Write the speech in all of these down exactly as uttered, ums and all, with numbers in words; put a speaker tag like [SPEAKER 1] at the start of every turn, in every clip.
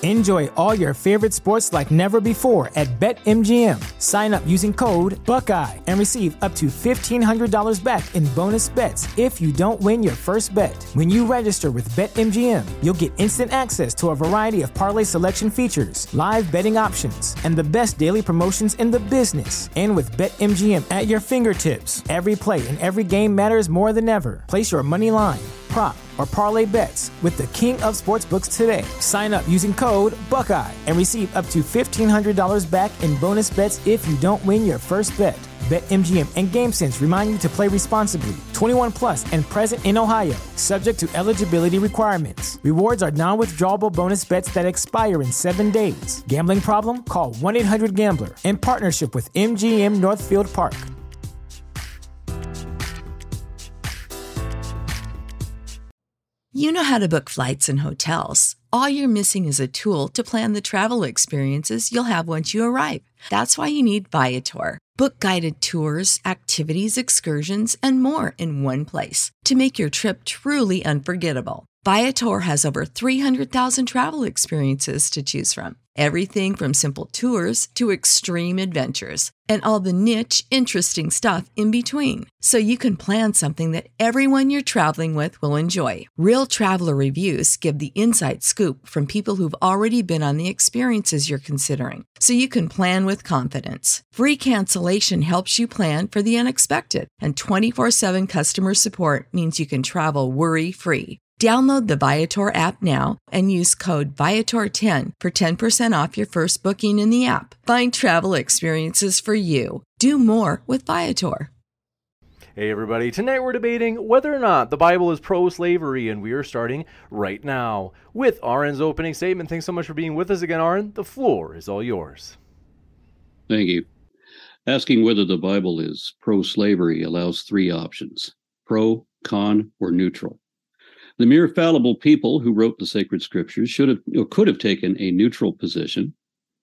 [SPEAKER 1] Enjoy all your favorite sports like never before at BetMGM. Sign up using code Buckeye and receive up to fifteen hundred dollars back in bonus bets if you don't win your first bet. When you register with BetMGM, you'll get instant access to a variety of parlay selection features, live betting options, and the best daily promotions in the business. And with BetMGM at your fingertips, every play and every game matters more than ever. Place your money line, prop, or parlay bets with the king of sportsbooks today. Sign up using code Buckeye and receive up to fifteen hundred dollars back in bonus bets if you don't win your first bet. BetMGM and GameSense remind you to play responsibly. twenty-one plus and present in Ohio, subject to eligibility requirements. Rewards are non-withdrawable bonus bets that expire in seven days. Gambling problem? Call one eight hundred gambler in partnership with M G M Northfield Park.
[SPEAKER 2] You know how to book flights and hotels. All you're missing is a tool to plan the travel experiences you'll have once you arrive. That's why you need Viator. Book guided tours, activities, excursions, and more in one place to make your trip truly unforgettable. Viator has over three hundred thousand travel experiences to choose from. Everything from simple tours to extreme adventures and all the niche, interesting stuff in between. So you can plan something that everyone you're traveling with will enjoy. Real traveler reviews give the inside scoop from people who've already been on the experiences you're considering. So you can plan with confidence. Free cancellation helps you plan for the unexpected. And twenty-four seven customer support means you can travel worry-free. Download the Viator app now and use code Viator ten for ten percent off your first booking in the app. Find travel experiences for you. Do more with Viator.
[SPEAKER 3] Hey everybody, tonight we're debating whether or not the Bible is pro-slavery, and we are starting right now with Aaron's opening statement. Thanks so much for being with us again, Aaron. The floor is all yours.
[SPEAKER 4] Thank you. Asking whether the Bible is pro-slavery allows three options: pro, con, or neutral. The mere fallible people who wrote the sacred scriptures should have or could have taken a neutral position,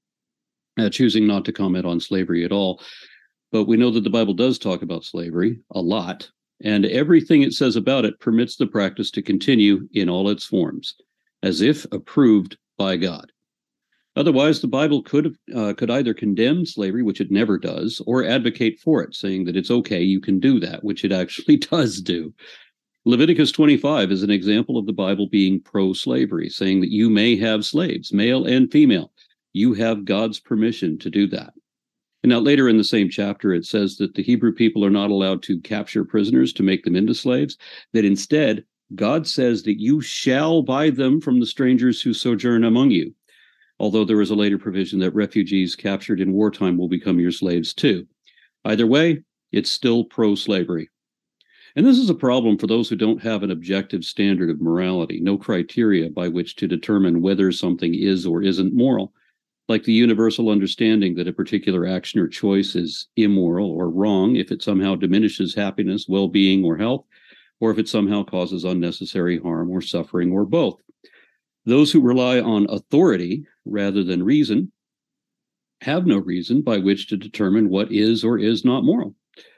[SPEAKER 4] uh, choosing not to comment on slavery at all. But we know that the Bible does talk about slavery a lot, and everything it says about it permits the practice to continue in all its forms, as if approved by God. Otherwise, the Bible could uh, could either condemn slavery, which it never does, or advocate for it, saying that it's okay, you can do that, which it actually does do. Leviticus twenty-five is an example of the Bible being pro-slavery, saying that you may have slaves, male and female. You have God's permission to do that. And now later in the same chapter, it says that the Hebrew people are not allowed to capture prisoners to make them into slaves, that instead, God says that you shall buy them from the strangers who sojourn among you. Although there is a later provision that refugees captured in wartime will become your slaves too. Either way, it's still pro-slavery. And this is a problem for those who don't have an objective standard of morality, no criteria by which to determine whether something is or isn't moral, like the universal understanding that a particular action or choice is immoral or wrong if it somehow diminishes happiness, well-being, or health, or if it somehow causes unnecessary harm or suffering, or both. Those who rely on authority rather than reason have no reason by which to determine what is or is not moral.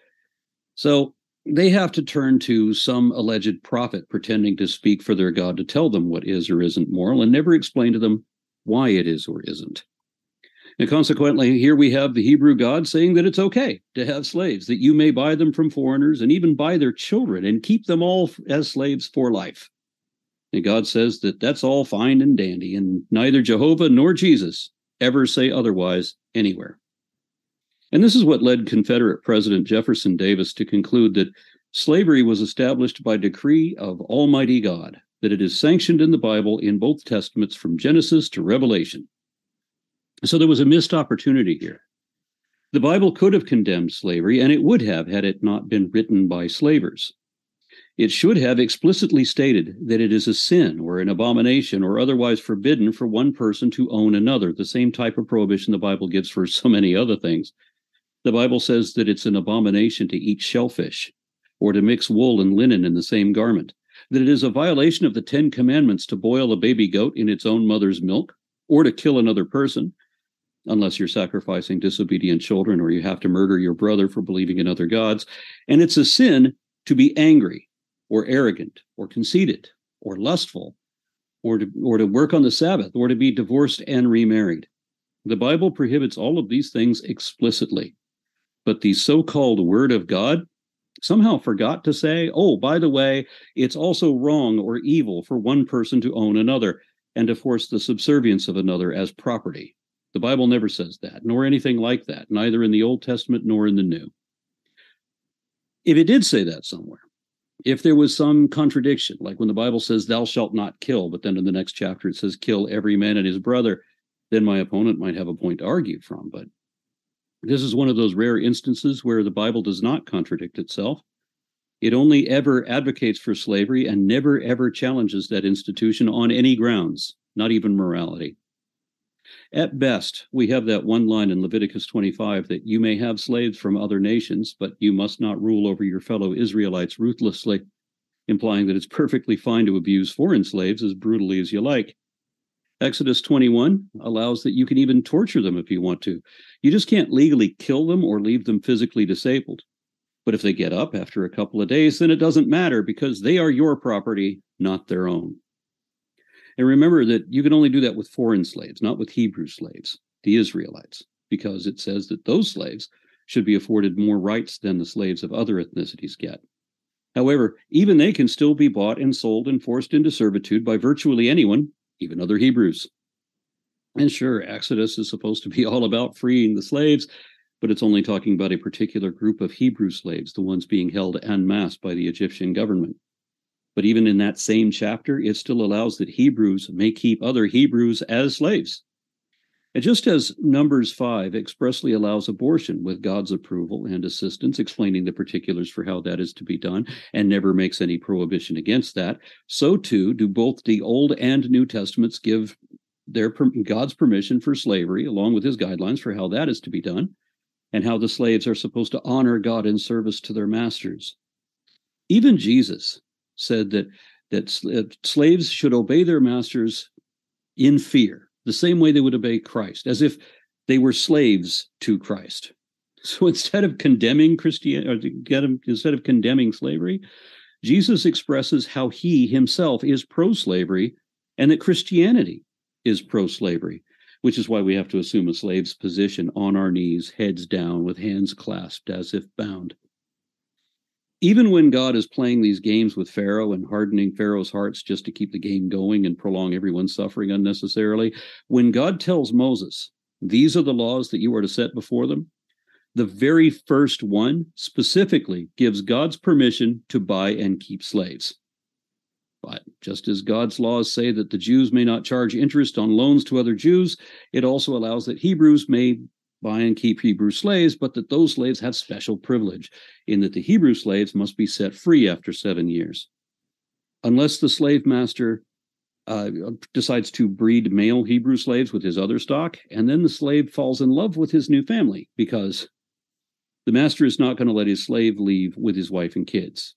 [SPEAKER 4] So they have to turn to some alleged prophet pretending to speak for their God to tell them what is or isn't moral, and never explain to them why it is or isn't. And consequently, here we have the Hebrew God saying that it's okay to have slaves, that you may buy them from foreigners and even buy their children and keep them all as slaves for life. And God says that that's all fine and dandy, and neither Jehovah nor Jesus ever say otherwise anywhere. And this is what led Confederate President Jefferson Davis to conclude that slavery was established by decree of Almighty God, that it is sanctioned in the Bible in both testaments from Genesis to Revelation. So there was a missed opportunity here. The Bible could have condemned slavery, and it would have had it not been written by slavers. It should have explicitly stated that it is a sin or an abomination or otherwise forbidden for one person to own another, the same type of prohibition the Bible gives for so many other things. The Bible says that it's an abomination to eat shellfish or to mix wool and linen in the same garment, that it is a violation of the Ten Commandments to boil a baby goat in its own mother's milk or to kill another person, unless you're sacrificing disobedient children or you have to murder your brother for believing in other gods. And it's a sin to be angry or arrogant or conceited or lustful or to, or to work on the Sabbath, or to be divorced and remarried. The Bible prohibits all of these things explicitly. But the so-called Word of God somehow forgot to say, oh, by the way, it's also wrong or evil for one person to own another and to force the subservience of another as property. The Bible never says that, nor anything like that, neither in the Old Testament nor in the New. If it did say that somewhere, if there was some contradiction, like when the Bible says, thou shalt not kill, but then in the next chapter it says, kill every man and his brother, then my opponent might have a point to argue from. But this is one of those rare instances where the Bible does not contradict itself. It only ever advocates for slavery and never, ever challenges that institution on any grounds, not even morality. At best, we have that one line in Leviticus twenty-five that you may have slaves from other nations, but you must not rule over your fellow Israelites ruthlessly, implying that it's perfectly fine to abuse foreign slaves as brutally as you like. Exodus twenty-one allows that you can even torture them if you want to. You just can't legally kill them or leave them physically disabled. But if they get up after a couple of days, then it doesn't matter because they are your property, not their own. And remember that you can only do that with foreign slaves, not with Hebrew slaves, the Israelites, because it says that those slaves should be afforded more rights than the slaves of other ethnicities get. However, even they can still be bought and sold and forced into servitude by virtually anyone, even other Hebrews. And sure, Exodus is supposed to be all about freeing the slaves, but it's only talking about a particular group of Hebrew slaves, the ones being held en masse by the Egyptian government. But even in that same chapter, it still allows that Hebrews may keep other Hebrews as slaves. And just as Numbers five expressly allows abortion with God's approval and assistance, explaining the particulars for how that is to be done, and never makes any prohibition against that, so too do both the Old and New Testaments give their God's permission for slavery, along with his guidelines for how that is to be done, and how the slaves are supposed to honor God in service to their masters. Even Jesus said that, that slaves should obey their masters in fear, the same way they would obey Christ, as if they were slaves to Christ. So instead of condemning Christianity, instead of condemning slavery, Jesus expresses how he himself is pro-slavery and that Christianity is pro-slavery, which is why we have to assume a slave's position on our knees, heads down, with hands clasped as if bound. Even when God is playing these games with Pharaoh and hardening Pharaoh's hearts just to keep the game going and prolong everyone's suffering unnecessarily, when God tells Moses, these are the laws that you are to set before them, the very first one specifically gives God's permission to buy and keep slaves. But just as God's laws say that the Jews may not charge interest on loans to other Jews, it also allows that Hebrews may buy and keep Hebrew slaves, but that those slaves have special privilege in that the Hebrew slaves must be set free after seven years. Unless the slave master uh, decides to breed male Hebrew slaves with his other stock, and then the slave falls in love with his new family, because the master is not going to let his slave leave with his wife and kids.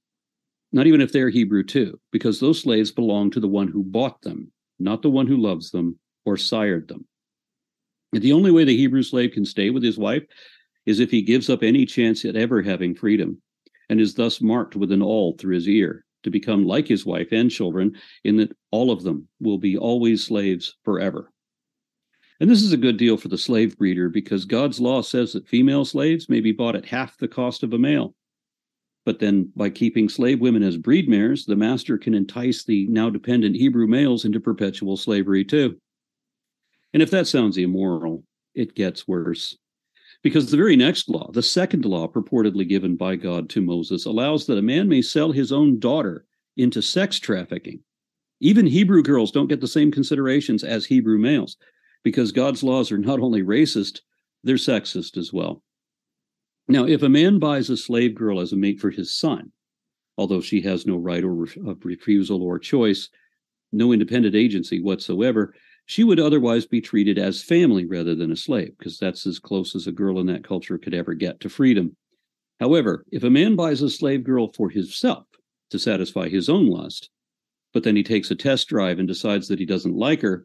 [SPEAKER 4] Not even if they're Hebrew too, because those slaves belong to the one who bought them, not the one who loves them or sired them. And the only way the Hebrew slave can stay with his wife is if he gives up any chance at ever having freedom, and is thus marked with an awl through his ear, to become like his wife and children, in that all of them will be always slaves forever. And this is a good deal for the slave breeder, because God's law says that female slaves may be bought at half the cost of a male. But then, by keeping slave women as breed mares, the master can entice the now dependent Hebrew males into perpetual slavery too. And if that sounds immoral, it gets worse. Because the very next law, the second law purportedly given by God to Moses, allows that a man may sell his own daughter into sex trafficking. Even Hebrew girls don't get the same considerations as Hebrew males, because God's laws are not only racist, they're sexist as well. Now, if a man buys a slave girl as a mate for his son, although she has no right or ref- of refusal or choice, no independent agency whatsoever, she would otherwise be treated as family rather than a slave, because that's as close as a girl in that culture could ever get to freedom. However, if a man buys a slave girl for himself to satisfy his own lust, but then he takes a test drive and decides that he doesn't like her,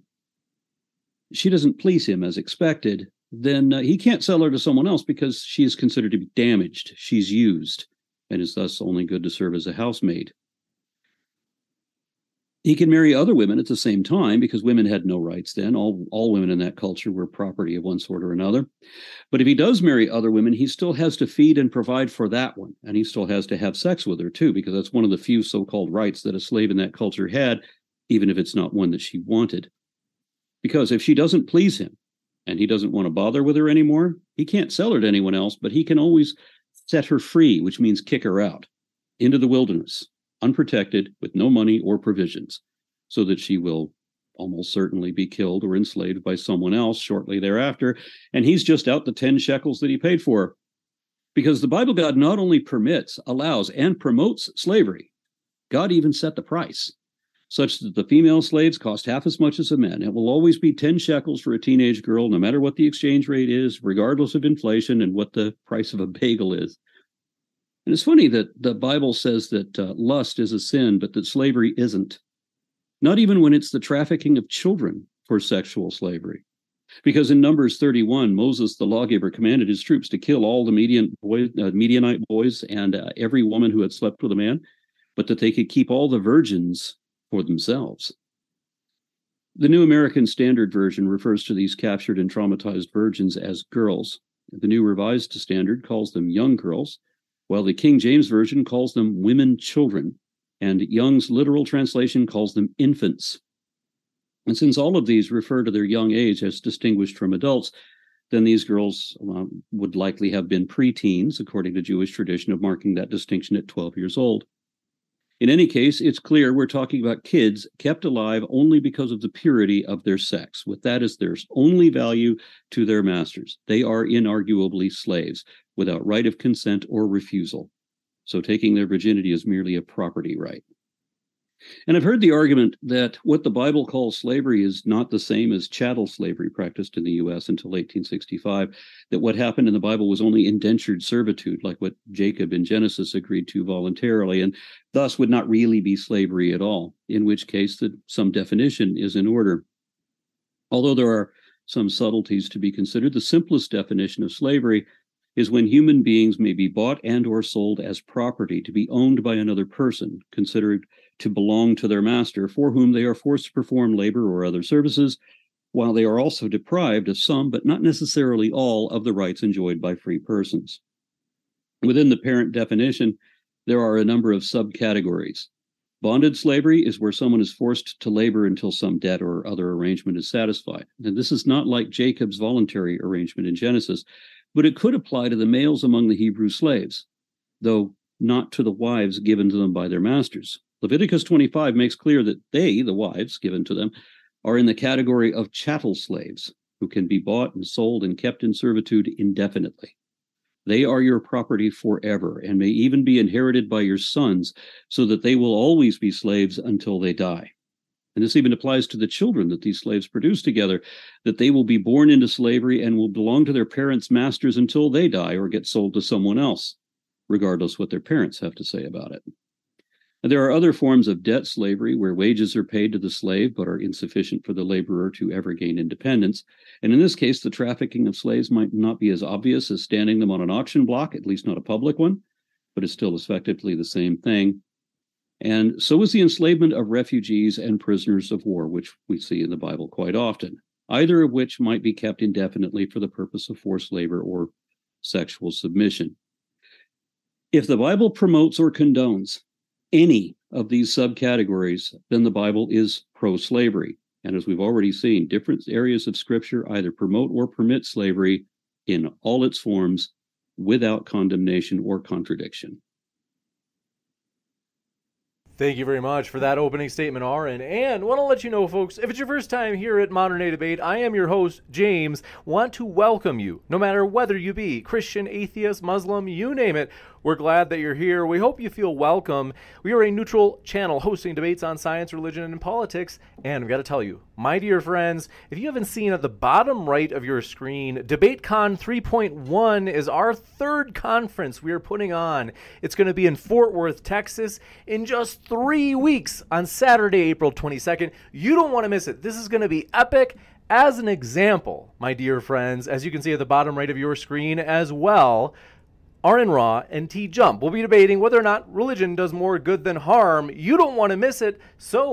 [SPEAKER 4] she doesn't please him as expected, then uh, he can't sell her to someone else because she is considered to be damaged. She's used and is thus only good to serve as a housemaid. He can marry other women at the same time because women had no rights then. All, all women in that culture were property of one sort or another. But if he does marry other women, he still has to feed and provide for that one. And he still has to have sex with her too, because that's one of the few so-called rights that a slave in that culture had, even if it's not one that she wanted. Because if she doesn't please him and he doesn't want to bother with her anymore, he can't sell her to anyone else, but he can always set her free, which means kick her out into the wilderness, unprotected, with no money or provisions, so that she will almost certainly be killed or enslaved by someone else shortly thereafter. And he's just out the ten shekels that he paid for. Because the Bible God not only permits, allows, and promotes slavery, God even set the price, such that the female slaves cost half as much as the men. It will always be ten shekels for a teenage girl, no matter what the exchange rate is, regardless of inflation and what the price of a bagel is. And it's funny that the Bible says that uh, lust is a sin, but that slavery isn't. Not even when it's the trafficking of children for sexual slavery. Because in Numbers thirty-one, Moses, the lawgiver, commanded his troops to kill all the Midian boy, uh, Midianite boys and uh, every woman who had slept with a man, but that they could keep all the virgins for themselves. The New American Standard Version refers to these captured and traumatized virgins as girls. The New Revised Standard calls them young girls, while the King James Version calls them women children, and Young's literal translation calls them infants. And since all of these refer to their young age as distinguished from adults, then these girls um, would likely have been preteens, according to Jewish tradition of marking that distinction at twelve years old. In any case, it's clear we're talking about kids kept alive only because of the purity of their sex, with that as their only value to their masters. They are inarguably slaves, without right of consent or refusal. So taking their virginity is merely a property right. And I've heard the argument that what the Bible calls slavery is not the same as chattel slavery practiced in the U S until eighteen sixty-five, that what happened in the Bible was only indentured servitude, like what Jacob in Genesis agreed to voluntarily, and thus would not really be slavery at all, in which case that some definition is in order. Although there are some subtleties to be considered, the simplest definition of slavery is when human beings may be bought and or sold as property to be owned by another person, considered to belong to their master, for whom they are forced to perform labor or other services, while they are also deprived of some, but not necessarily all, of the rights enjoyed by free persons. Within the parent definition, there are a number of subcategories. Bonded slavery is where someone is forced to labor until some debt or other arrangement is satisfied. And this is not like Jacob's voluntary arrangement in Genesis, but it could apply to the males among the Hebrew slaves, though not to the wives given to them by their masters. Leviticus twenty-five makes clear that they, the wives given to them, are in the category of chattel slaves, who can be bought and sold and kept in servitude indefinitely. They are your property forever and may even be inherited by your sons, so that they will always be slaves until they die. And this even applies to the children that these slaves produce together, that they will be born into slavery and will belong to their parents' masters until they die or get sold to someone else, regardless what their parents have to say about it. And there are other forms of debt slavery where wages are paid to the slave but are insufficient for the laborer to ever gain independence. And in this case, the trafficking of slaves might not be as obvious as standing them on an auction block, at least not a public one, but it's still effectively the same thing. And so is the enslavement of refugees and prisoners of war, which we see in the Bible quite often, either of which might be kept indefinitely for the purpose of forced labor or sexual submission. If the Bible promotes or condones any of these subcategories, then the Bible is pro-slavery. And as we've already seen, different areas of Scripture either promote or permit slavery in all its forms without condemnation or contradiction.
[SPEAKER 3] Thank you very much for that opening statement, Aaron. And want to let you know, folks, if it's your first time here at Modern Day Debate, I am your host, James. Want to welcome you, no matter whether you be Christian, atheist, Muslim, you name it. We're glad that you're here. We hope you feel welcome. We are a neutral channel hosting debates on science, religion, and politics. And I've got to tell you, my dear friends, if you haven't seen at the bottom right of your screen, DebateCon three point one is our third conference we are putting on. It's going to be in Fort Worth, Texas, in just three weeks on Saturday, April twenty-second. You don't want to miss it. This is going to be epic. As an example, my dear friends, as you can see at the bottom right of your screen as well, Aaron Ra and T. Jump will be debating whether or not religion does more good than harm. You don't want to miss it, so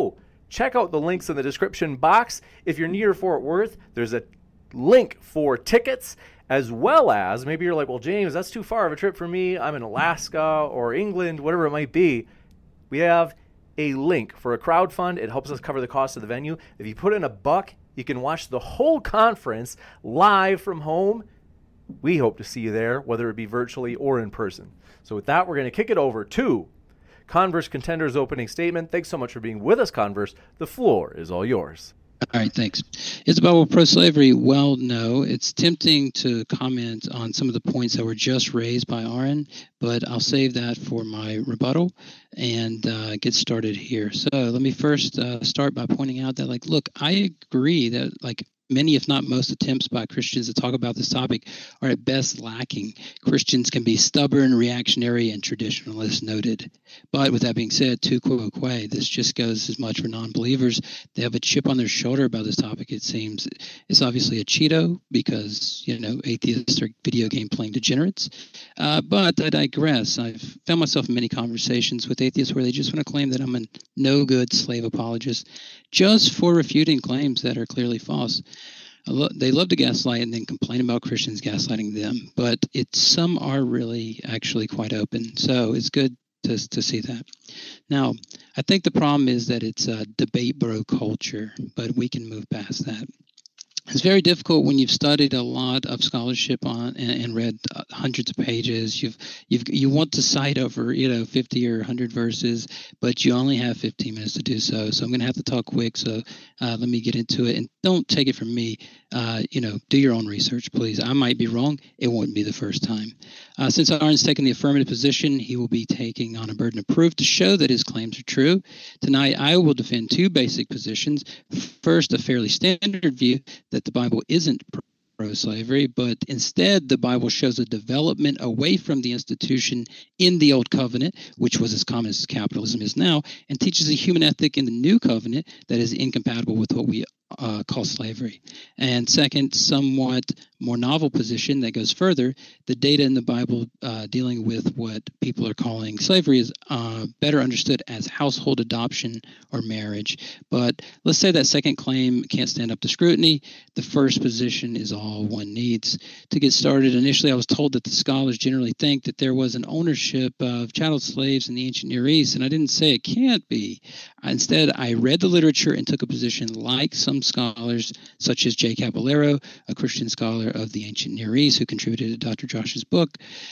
[SPEAKER 3] check out the links in the description box. If you're near Fort Worth, there's a link for tickets, as well as maybe you're like, well, James, that's too far of a trip for me. I'm in Alaska or England, whatever it might be. We have a link for a crowdfund. It helps us cover the cost of the venue. If you put in a buck, you can watch the whole conference live from home. We hope to see you there, whether it be virtually or in person. So with that, we're going to kick it over to Converse Contender's opening statement. Thanks so much for being with us, Converse. The floor is all yours.
[SPEAKER 5] All right, thanks. Is the Bible pro-slavery? Well, no. It's tempting to comment on some of the points that were just raised by Aaron, but I'll save that for my rebuttal and uh, get started here. So let me first uh, start by pointing out that, like, look, I agree that, like, many, if not most, attempts by Christians to talk about this topic are at best lacking. Christians can be stubborn, reactionary, and traditionalist noted. But with that being said, tu quoque, this just goes as much for non-believers. They have a chip on their shoulder about this topic, it seems. It's obviously a Cheeto because, you know, atheists are video game playing degenerates. Uh, but I digress. I've found myself in many conversations with atheists where they just want to claim that I'm a no-good slave apologist just for refuting claims that are clearly false. They love to gaslight and then complain about Christians gaslighting them, but it, some are really actually quite open. So it's good to, to see that. Now, I think the problem is that it's a debate bro culture, but we can move past that. It's very difficult when you've studied a lot of scholarship on and, and read hundreds of pages. You've you've you want to cite over you know fifty or one hundred verses, but you only have fifteen minutes to do so. So I'm going to have to talk quick. So uh, let me get into it, and don't take it from me. Uh, you know, do your own research, please. I might be wrong. It won't be the first time. Uh, since Aaron's taken the affirmative position, he will be taking on a burden of proof to show that his claims are true. Tonight, I will defend two basic positions. First, a fairly standard view that the Bible isn't pro-slavery, but instead the Bible shows a development away from the institution in the Old Covenant, which was as common as capitalism is now, and teaches a human ethic in the New Covenant that is incompatible with what we Uh, call slavery. And second, somewhat more novel position that goes further, the data in the Bible uh, dealing with what people are calling slavery is uh, better understood as household adoption or marriage. But let's say that second claim can't stand up to scrutiny. The first position is all one needs. To get started, initially I was told that the scholars generally think that there was an ownership of chattel slaves in the ancient Near East, and I didn't say it can't be. Instead, I read the literature and took a position like some scholars, such as J. Caballero, a Christian scholar of the ancient Near East who contributed to Doctor Josh's book.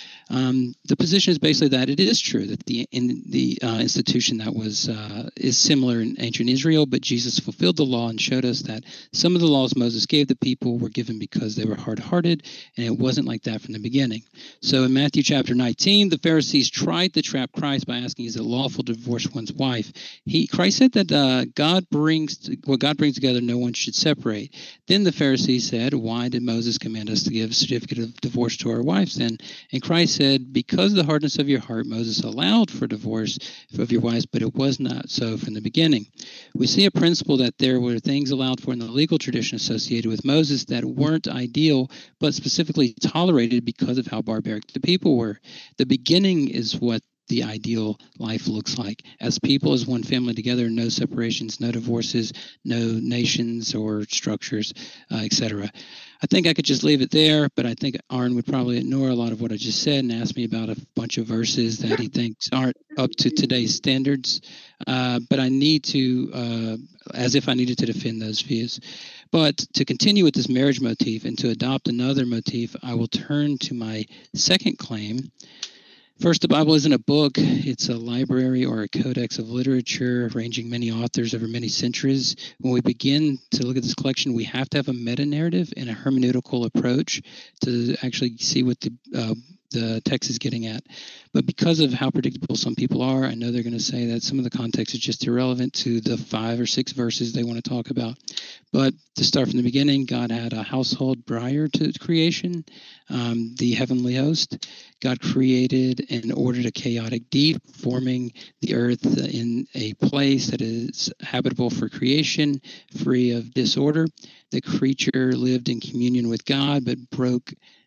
[SPEAKER 5] Um, the position is basically that it is true that the in the uh, institution that was uh, is similar in ancient Israel, but Jesus fulfilled the law and showed us that some of the laws Moses gave the people were given because they were hard-hearted, and it wasn't like that from the beginning. So in Matthew chapter nineteen, the Pharisees tried to trap Christ by asking, "Is it lawful to divorce one's wife?" He Christ said that uh, God brings what God brings together, no one should separate. Then the Pharisees said, "Why did Moses command us to give a certificate of divorce to our wives then?" And Christ said, "Because of the hardness of your heart, Moses allowed for divorce of your wives, but it was not so from the beginning." We see a principle that there were things allowed for in the legal tradition associated with Moses that weren't ideal, but specifically tolerated because of how barbaric the people were. The beginning is what the ideal life looks like. As people, as one family together, no separations, no divorces, no nations or structures, uh, et cetera. I think I could just leave it there, but I think Aaron would probably ignore a lot of what I just said and ask me about a bunch of verses that he thinks aren't up to today's standards. Uh, but I need to, uh, as if I needed to defend those views. But to continue with this marriage motif and to adopt another motif, I will turn to my second claim. First, the Bible isn't a book. It's a library or a codex of literature ranging many authors over many centuries. When we begin to look at this collection, we have to have a meta-narrative and a hermeneutical approach to actually see what the uh, the text is getting at. But because of how predictable some people are, I know they're going to say that some of the context is just irrelevant to the five or six verses they want to talk about. But to start from the beginning, God had a household prior to creation, um, the heavenly host. God created and ordered a chaotic deep, forming the earth in a place that is habitable for creation, free of disorder. The creature lived in communion with God, but broke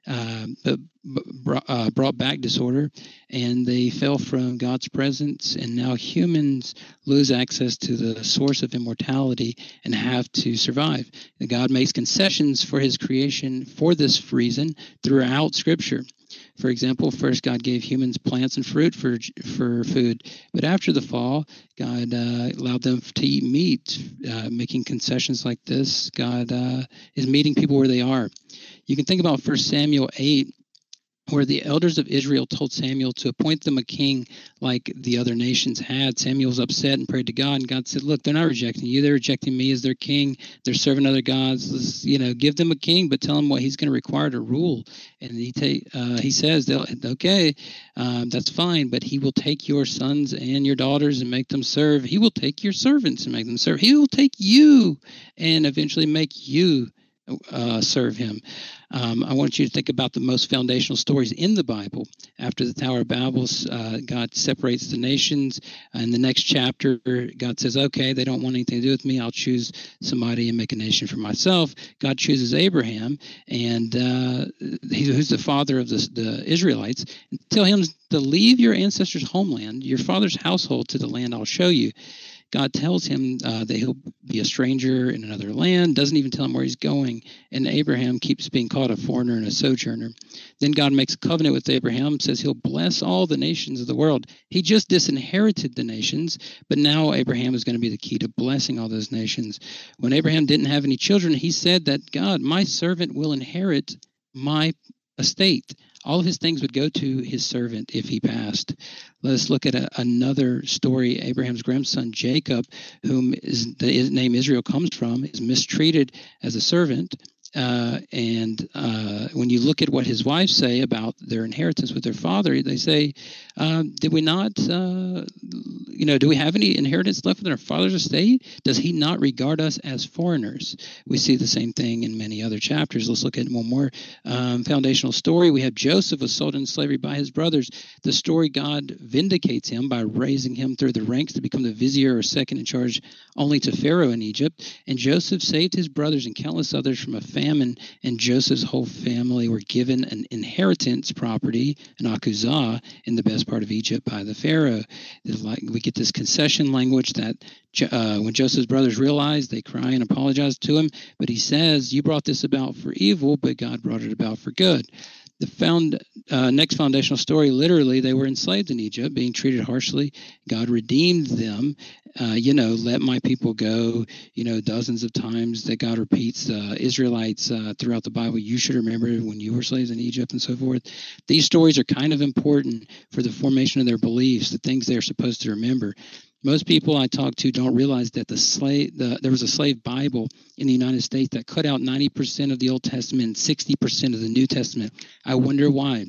[SPEAKER 5] uh, brought, uh, brought back disorder, and they fell from God's presence, and now humans lose access to the source of immortality and have to survive. And God makes concessions for his creation for this reason throughout Scripture. For example, first God gave humans plants and fruit for for food, but after the fall, God uh, allowed them to eat meat, uh, making concessions like this. God uh, is meeting people where they are. You can think about First Samuel eight, where the elders of Israel told Samuel to appoint them a king like the other nations had. Samuel was upset and prayed to God, and God said, look, they're not rejecting you. They're rejecting me as their king. They're serving other gods. Let's, you know, give them a king, but tell them what he's going to require to rule. And he ta- uh, he says, they'll, okay, um, that's fine, but he will take your sons and your daughters and make them serve. He will take your servants and make them serve. He will take you and eventually make you Uh, serve him. Um, I want you to think about the most foundational stories in the Bible. After the Tower of Babel, uh, God separates the nations. In the next chapter, God says, okay, they don't want anything to do with me. I'll choose somebody and make a nation for myself. God chooses Abraham, and uh, he, who's the father of the, the Israelites, and tell him to leave your ancestors' homeland, your father's household, to the land I'll show you. God tells him uh, that he'll be a stranger in another land, doesn't even tell him where he's going, and Abraham keeps being called a foreigner and a sojourner. Then God makes a covenant with Abraham, says he'll bless all the nations of the world. He just disinherited the nations, but now Abraham is going to be the key to blessing all those nations. When Abraham didn't have any children, he said that, God, my servant will inherit my estate. All of his things would go to his servant if he passed. Let's look at a, another story. Abraham's grandson, Jacob, whom is, the his name Israel comes from, is mistreated as a servant. Uh, and uh, when you look at what his wives say about their inheritance with their father, they say, uh, did we not, uh, you know, do we have any inheritance left in our father's estate? Does he not regard us as foreigners? We see the same thing in many other chapters. Let's look at one more um, foundational story. We have Joseph was sold into slavery by his brothers. The story, God vindicates him by raising him through the ranks to become the vizier or second in charge only to Pharaoh in Egypt. And Joseph saved his brothers and countless others from a famine, and Joseph's whole family were given an inheritance property, an akuzah, in the best part of Egypt by the Pharaoh. Like, we get this concession language that uh, when Joseph's brothers realize, they cry and apologize to him, but he says, you brought this about for evil, but God brought it about for good. The found uh, next foundational story, literally, they were enslaved in Egypt, being treated harshly. God redeemed them. Uh, you know, let my people go. You know, dozens of times that God repeats uh, Israelites uh, throughout the Bible. You should remember when you were slaves in Egypt and so forth. These stories are kind of important for the formation of their beliefs, the things they're supposed to remember. Most people I talk to don't realize that the slave, the, there was a slave Bible in the United States that cut out ninety percent of the Old Testament and sixty percent of the New Testament. I wonder why.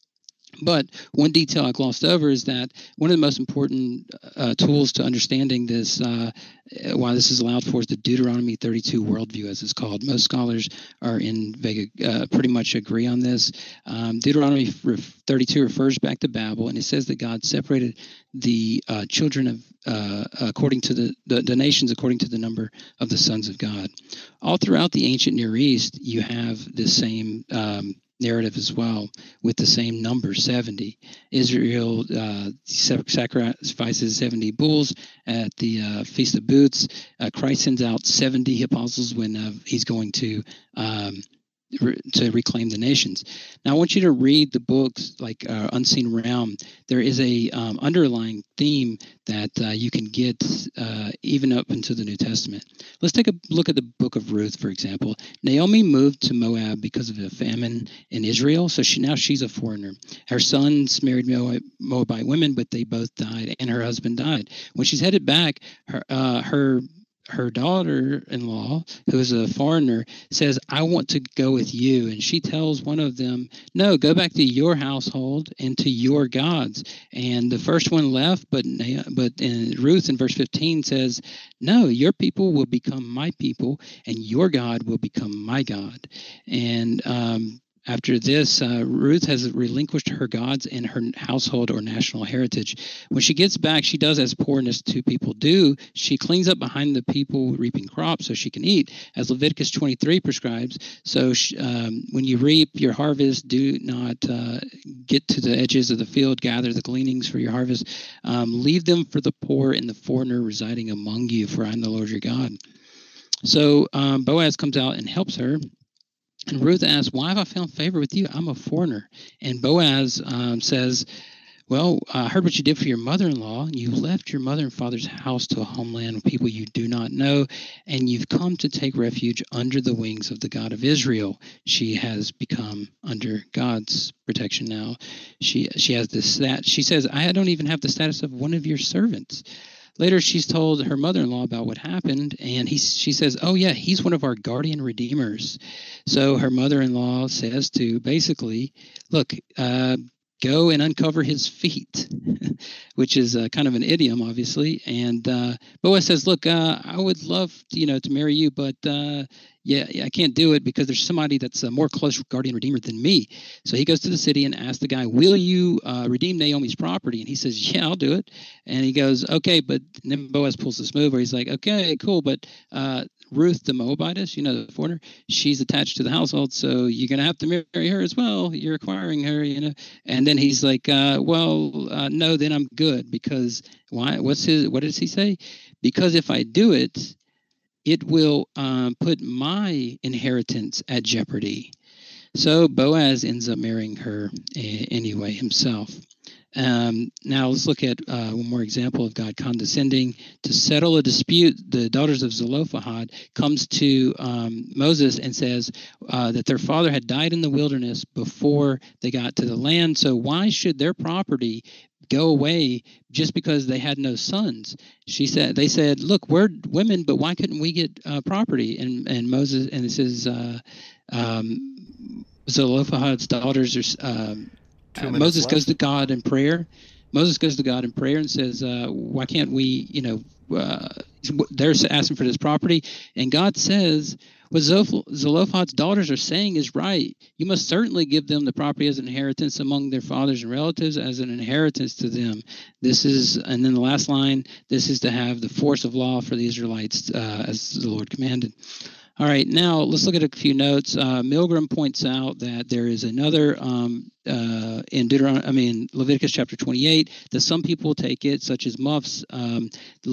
[SPEAKER 5] But one detail I glossed over is that one of the most important uh, tools to understanding this, uh, why this is allowed for, is the Deuteronomy thirty-two worldview, as it's called. Most scholars are in Vega, uh, pretty much agree on this. Um, Deuteronomy thirty-two refers back to Babel, and it says that God separated the uh, children of, uh, according to the, the, the nations, according to the number of the sons of God. All throughout the ancient Near East, you have this same um, narrative as well, with the same number, seventy. Israel uh, sacrifices seventy bulls at the uh, Feast of Booths. Uh, Christ sends out seventy apostles when uh, he's going to um, re- to reclaim the nations. Now, I want you to read the books like uh, Unseen Realm. There is a um, underlying theme that uh, you can get uh, even up into the New Testament. Let's take a look at the book of Ruth, for example. Naomi moved to Moab because of a famine in Israel, so she now she's a foreigner. Her sons married Moab, Moabite women, but they both died, and her husband died. When she's headed back, her uh, her her daughter-in-law, who is a foreigner, says, I want to go with you. And she tells one of them, no, go back to your household and to your gods. And the first one left, but but in Ruth in verse fifteen says, no, your people will become my people and your God will become my God. And um After this, uh, Ruth has relinquished her gods and her household or national heritage. When she gets back, she does as poor and two people do. She cleans up behind the people reaping crops so she can eat, as Leviticus twenty-three prescribes. So she, um, when you reap your harvest, do not uh, get to the edges of the field, gather the gleanings for your harvest. Um, leave them for the poor and the foreigner residing among you, for I am the Lord your God. So um, Boaz comes out and helps her. And Ruth asks, why have I found favor with you? I'm a foreigner. And Boaz um, says, well, I heard what you did for your mother-in-law. You left your mother and father's house to a homeland of people you do not know, and you've come to take refuge under the wings of the God of Israel. She has become under God's protection now. She she has this stat. She says, I don't even have the status of one of your servants. Later, she's told her mother-in-law about what happened, and he, she says, oh, yeah, he's one of our guardian redeemers. So her mother-in-law says to basically, look, uh, go and uncover his feet, which is uh, kind of an idiom, obviously. And uh, Boaz says, look, uh, I would love to, you know, to marry you, but uh, yeah, yeah, I can't do it because there's somebody that's a more close guardian redeemer than me. So he goes to the city and asks the guy, will you uh, redeem Naomi's property? And he says, yeah, I'll do it. And he goes, okay, but and then Boaz pulls this move where he's like, okay, cool, but uh, Ruth the Moabitess, you know, the foreigner, she's attached to the household, so you're going to have to marry her as well. You're acquiring her, you know. And then he's like, uh, well, uh, no, then I'm good because why? What's his? What does he say? Because if I do it, it will um, put my inheritance at jeopardy. So Boaz ends up marrying her a- anyway himself. Um, now let's look at uh, one more example of God condescending to settle a dispute. The daughters of Zelophehad comes to um, Moses and says uh, that their father had died in the wilderness before they got to the land. So why should their property go away just because they had no sons? She said, they said, look, we're women, but why couldn't we get uh, property? And and Moses, and it says uh, um, Zelophehad's daughters are. Um, Uh, Moses left. goes to God in prayer. Moses goes to God in prayer and says, uh, why can't we, you know, uh, they're asking for this property. And God says, what Zelophehad's daughters are saying is right. You must certainly give them the property as an inheritance among their fathers and relatives, as an inheritance to them. This is, and then the last line, this is to have the force of law for the Israelites uh, as the Lord commanded. All right, now let's look at a few notes. Uh, Milgram points out that there is another um, uh, in Deuteronomy, I mean Leviticus chapter twenty-eight, that some people take it, such as muffs, um,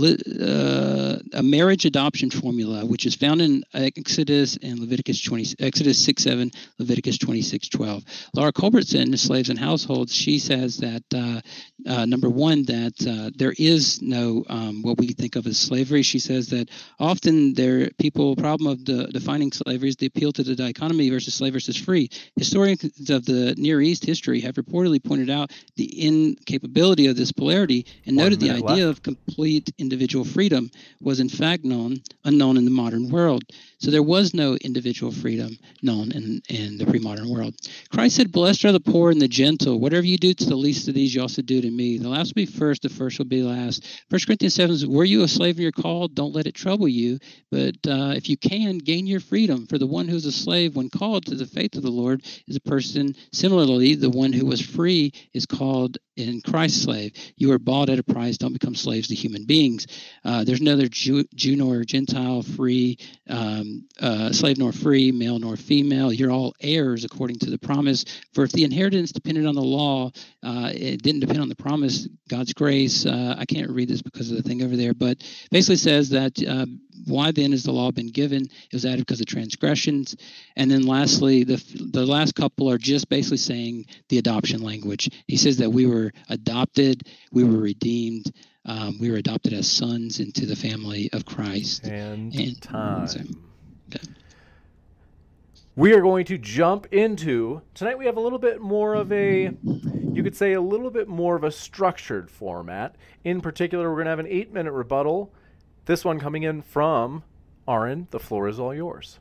[SPEAKER 5] uh, a marriage adoption formula, which is found in Exodus and Leviticus twenty, Exodus six seven, Leviticus twenty-six twelve. Laura Culbertson, Slaves and Households, she says that uh, uh, number one, that uh, there is no um, what we think of as slavery. She says that often there people problem of the defining slavery is the appeal to the dichotomy versus slave versus free. Historians of the Near East history have reportedly pointed out the incapability of this polarity and One noted the idea left. of complete individual freedom was in fact known unknown in the modern world. So there was no individual freedom known in, in the pre-modern world. Christ said, blessed are the poor and the gentle. Whatever you do to the least of these, you also do to me. The last will be first, the first will be last. First Corinthians seven says, were you a slave when you're called? Don't let it trouble you. But uh, if you can, gain your freedom. For the one who is a slave when called to the faith of the Lord is a person. Similarly, the one who was free is called in Christ's slave. You are bought at a price. Don't become slaves to human beings. Uh, there's neither Jew, Jew nor Gentile, free, um, uh, slave nor free, male nor female. You're all heirs according to the promise. For if the inheritance depended on the law, uh, it didn't depend on the promise, God's grace. Uh, I can't read this because of the thing over there, but basically says that uh, why then has the law been given? It was added because of transgressions. And then lastly, the the last couple are just basically saying the adoption language. He says that we were adopted, we were redeemed, um, we were adopted as sons into the family of Christ.
[SPEAKER 3] And, and time. So, okay.
[SPEAKER 6] We are going to jump into, tonight we have a little bit more of a, you could say a little bit more of a structured format. In particular, we're going to have an eight-minute rebuttal. This one coming in from Aaron. The floor is all yours.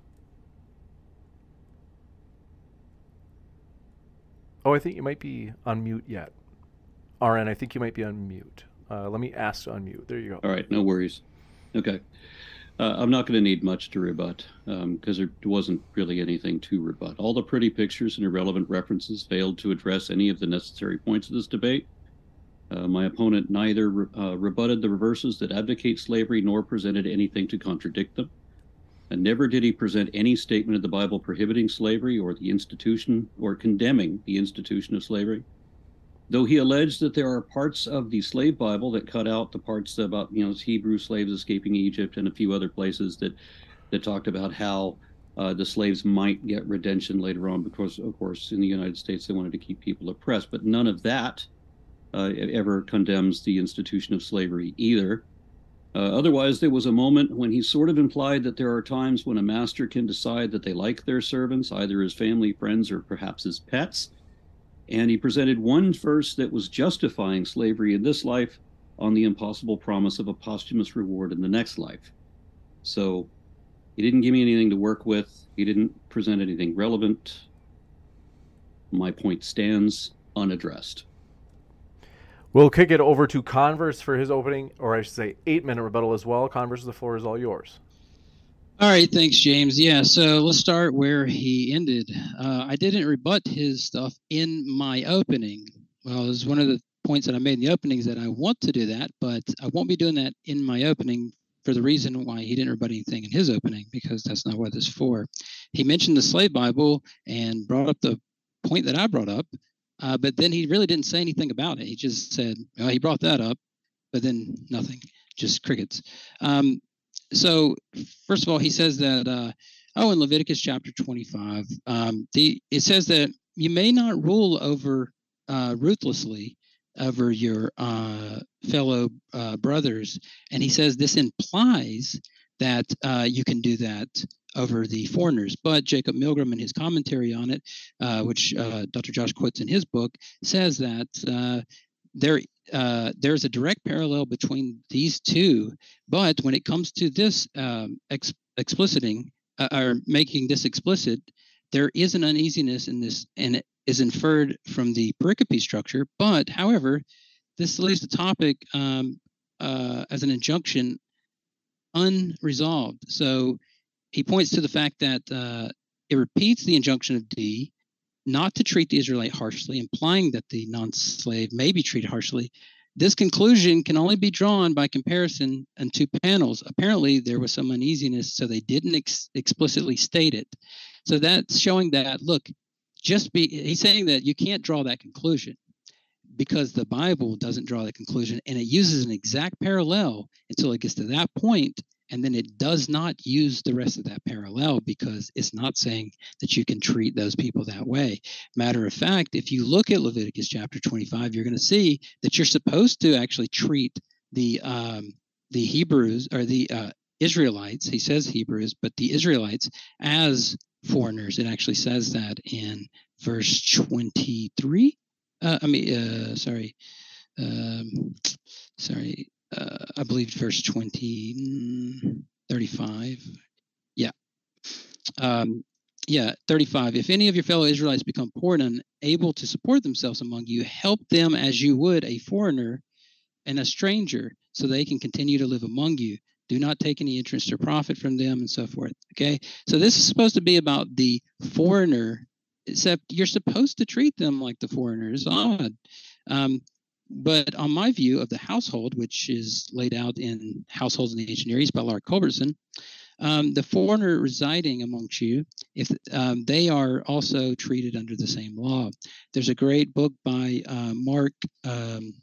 [SPEAKER 6] Oh, I think you might be on mute yet. Aaron, I think you might be on mute. Uh, let me ask to unmute. There you go.
[SPEAKER 4] All right, no worries. Okay. Uh, I'm not going to need much to rebut because um, there wasn't really anything to rebut. All the pretty pictures and irrelevant references failed to address any of the necessary points of this debate. Uh, my opponent neither re- uh, rebutted the verses that advocate slavery nor presented anything to contradict them. And never did he present any statement of the Bible prohibiting slavery or the institution or condemning the institution of slavery. Though he alleged that there are parts of the slave Bible that cut out the parts about, you know, Hebrew slaves escaping Egypt and a few other places that, that talked about how uh, the slaves might get redemption later on, because, of course, in the United States, they wanted to keep people oppressed. But none of that uh, ever condemns the institution of slavery either. Uh, otherwise, there was a moment when he sort of implied that there are times when a master can decide that they like their servants, either as family, friends, or perhaps as pets. And he presented one verse that was justifying slavery in this life on the impossible promise of a posthumous reward in the next life. So he didn't give me anything to work with. He didn't present anything relevant. My point stands unaddressed.
[SPEAKER 6] We'll kick it over to Converse for his opening, or I should say eight-minute rebuttal as well. Converse, the floor is all yours.
[SPEAKER 5] All right, thanks, James. Yeah, so let's start where he ended. Uh, I didn't rebut his stuff in my opening. Well, it was one of the points that I made in the opening is that I want to do that, but I won't be doing that in my opening for the reason why he didn't rebut anything in his opening, because that's not what it's for. He mentioned the slave Bible and brought up the point that I brought up, uh, but then he really didn't say anything about it. He just said, well, he brought that up, but then nothing, just crickets. Um, So, first of all, he says that, uh, oh, in Leviticus chapter twenty-five, um, the, it says that you may not rule over uh, ruthlessly over your uh, fellow uh, brothers. And he says this implies that uh, you can do that over the foreigners. But Jacob Milgram, in his commentary on it, uh, which uh, Doctor Josh quotes in his book, says that uh, there uh, there's a direct parallel between these two. But when it comes to this um, ex- expliciting uh, or making this explicit, there is an uneasiness in this, and it is inferred from the pericope structure. But, however, this leaves the topic um, uh, as an injunction unresolved. So he points to the fact that uh, it repeats the injunction of D not to treat the Israelite harshly, implying that the non-slave may be treated harshly. This conclusion can only be drawn by comparison in two panels. Apparently, there was some uneasiness, so they didn't ex- explicitly state it. So that's showing that, look, just be, he's saying that you can't draw that conclusion because the Bible doesn't draw that conclusion, and it uses an exact parallel until it gets to that point, and then it does not use the rest of that parallel because it's not saying that you can treat those people that way. Matter of fact, if you look at Leviticus chapter twenty-five, you're going to see that you're supposed to actually treat the um, the Hebrews or the uh, Israelites. He says Hebrews, but the Israelites as foreigners. It actually says that in verse twenty-three. Uh, I mean, uh, sorry, um, sorry. Uh, I believe verse twenty, thirty-five. Yeah. Um, yeah, thirty-five. If any of your fellow Israelites become poor and unable to support themselves among you, help them as you would a foreigner and a stranger so they can continue to live among you. Do not take any interest or profit from them and so forth. Okay. So this is supposed to be about the foreigner, except you're supposed to treat them like the foreigner. It's odd. Um, But on my view of the household, which is laid out in Households in the Ancient Near East by Laura Culbertson, um, the foreigner residing amongst you, if um, they are also treated under the same law. There's a great book by uh, Mark um,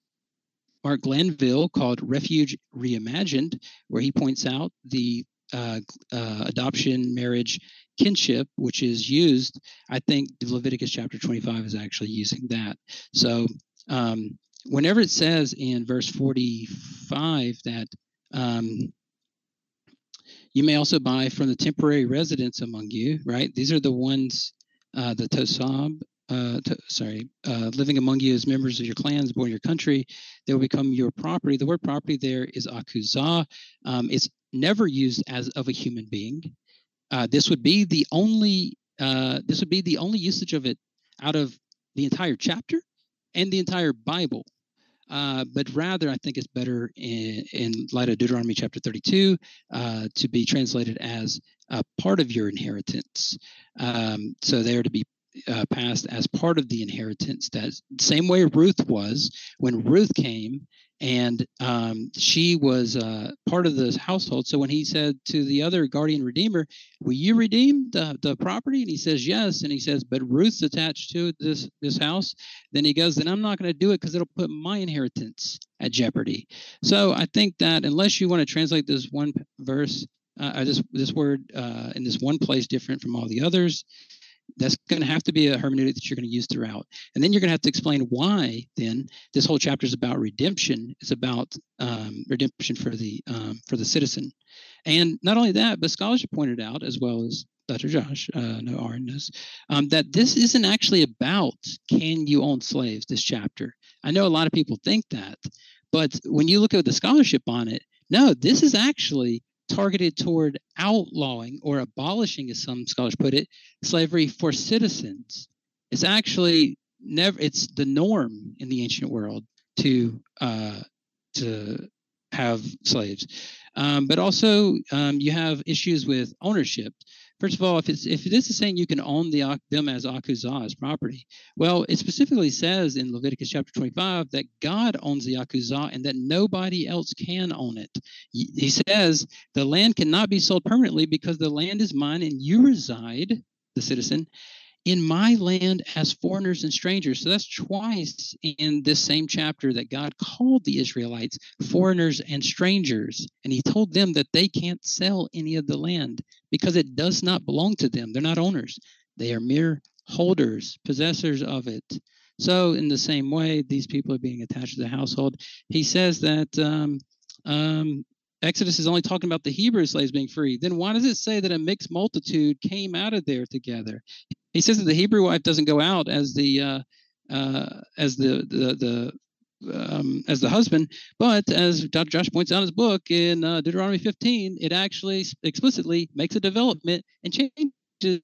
[SPEAKER 5] Mark Glanville called Refuge Reimagined, where he points out the uh, uh, adoption, marriage, kinship, which is used. I think Leviticus chapter twenty-five is actually using that. So Um, whenever it says in verse forty-five that um, you may also buy from the temporary residents among you, right? These are the ones, uh, the Tosab, uh, to, sorry, uh, living among you as members of your clans, born in your country. They will become your property. The word property there is akuzah. Um, it's never used as of a human being. Uh, this would be the only. Uh, this would be the only usage of it out of the entire chapter and the entire Bible. Uh, but rather, I think it's better in, in light of Deuteronomy chapter thirty-two uh, to be translated as a part of your inheritance. Um, so they are to be uh, passed as part of the inheritance. That same way Ruth was when Ruth came, and um, she was uh, part of the household. So when he said to the other guardian redeemer, "Will you redeem the, the property?" and he says yes, and he says, "But Ruth's attached to this this house," then he goes, "Then I'm not going to do it because it'll put my inheritance at jeopardy." So I think that unless you want to translate this one verse, uh, or this this word uh, in this one place different from all the others, that's going to have to be a hermeneutic that you're going to use throughout. And then you're going to have to explain why then this whole chapter is about redemption. It's about um, redemption for the um, for the citizen. And not only that, but scholars have pointed out, as well as Doctor Josh, uh, no Aaron knows, um, that this isn't actually about can you own slaves, this chapter. I know a lot of people think that, but when you look at the scholarship on it, no, this is actually targeted toward outlawing or abolishing, as some scholars put it, slavery for citizens. It's actually never, it's the norm in the ancient world to uh, to have slaves. Um, but also um, you have issues with ownership. First of all, if it's if this is saying you can own the them as akuzah, as property, well, it specifically says in Leviticus chapter twenty-five that God owns the akuzah and that nobody else can own it. He says the land cannot be sold permanently because the land is mine and you reside, the citizen, in my land as foreigners and strangers. So that's twice in this same chapter that God called the Israelites foreigners and strangers. And he told them that they can't sell any of the land because it does not belong to them. They're not owners. They are mere holders, possessors of it. So in the same way, these people are being attached to the household. He says that um, um, Exodus is only talking about the Hebrew slaves being free. Then why does it say that a mixed multitude came out of there together? He says that the Hebrew wife doesn't go out as the uh, uh, as the the, the um, as the husband, but as Doctor Josh points out in his book in uh, Deuteronomy fifteen, it actually explicitly makes a development and changes.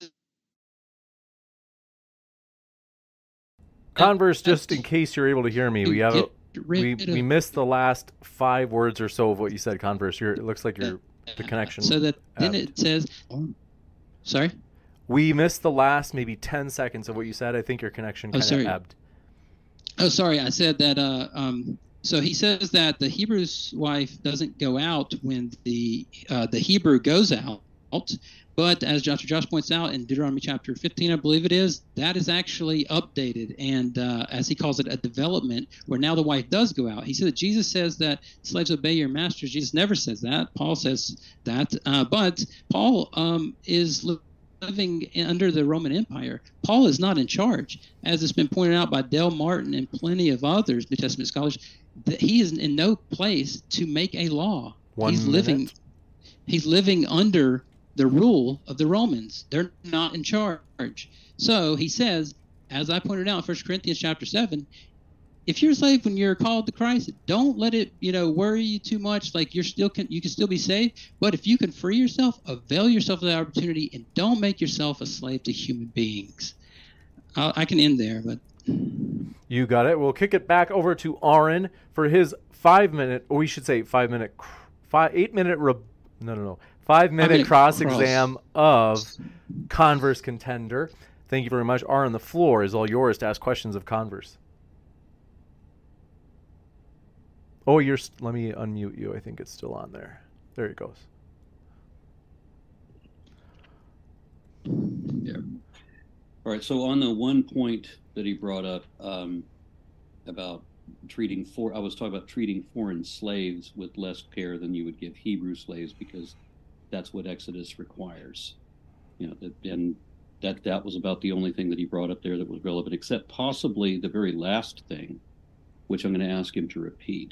[SPEAKER 6] Converse, just in case you're able to hear me, we have a, we we missed the last five words or so of what you said. Converse, you're, it looks like you're the connection.
[SPEAKER 5] So that then
[SPEAKER 6] ebbed.
[SPEAKER 5] it says, sorry.
[SPEAKER 6] We missed the last maybe ten seconds of what you said. I think your connection kind
[SPEAKER 5] oh,
[SPEAKER 6] of ebbed.
[SPEAKER 5] Oh, sorry. I said that. Uh, um, so he says that the Hebrew's wife doesn't go out when the uh, the Hebrew goes out. But as Doctor Josh points out in Deuteronomy chapter fifteen, I believe it is, that is actually updated. And uh, as he calls it, a development where now the wife does go out. He said that Jesus says that slaves obey your masters. Jesus never says that. Paul says that. Uh, but Paul um, is living under the Roman Empire. Paul is not in charge. As it's been pointed out by Del Martin and plenty of others New Testament scholars, that he is in no place to make a law.
[SPEAKER 6] One
[SPEAKER 5] he's
[SPEAKER 6] minute.
[SPEAKER 5] living he's living under the rule of the Romans. They're not in charge. So he says, as I pointed out in First Corinthians chapter seven, if you're a slave when you're called to Christ, don't let it, you know, worry you too much. Like you're still can, you can still be saved. But if you can free yourself, avail yourself of the opportunity, and don't make yourself a slave to human beings. I'll, I can end there, but
[SPEAKER 6] you got it. We'll kick it back over to Aaron for his five minute, or we should say five minute, five eight minute. Re, no, no, no. Five minute cross exam of Converse contender. Thank you very much. Aaron, the floor is all yours to ask questions of Converse. Oh, you're. St- let me unmute you. I think it's still on there. There it goes.
[SPEAKER 4] Yeah. All right. So on the one point that he brought up um, about treating for, I was talking about treating foreign slaves with less care than you would give Hebrew slaves because that's what Exodus requires. You know, that, and that that was about the only thing that he brought up there that was relevant, except possibly the very last thing, which I'm going to ask him to repeat.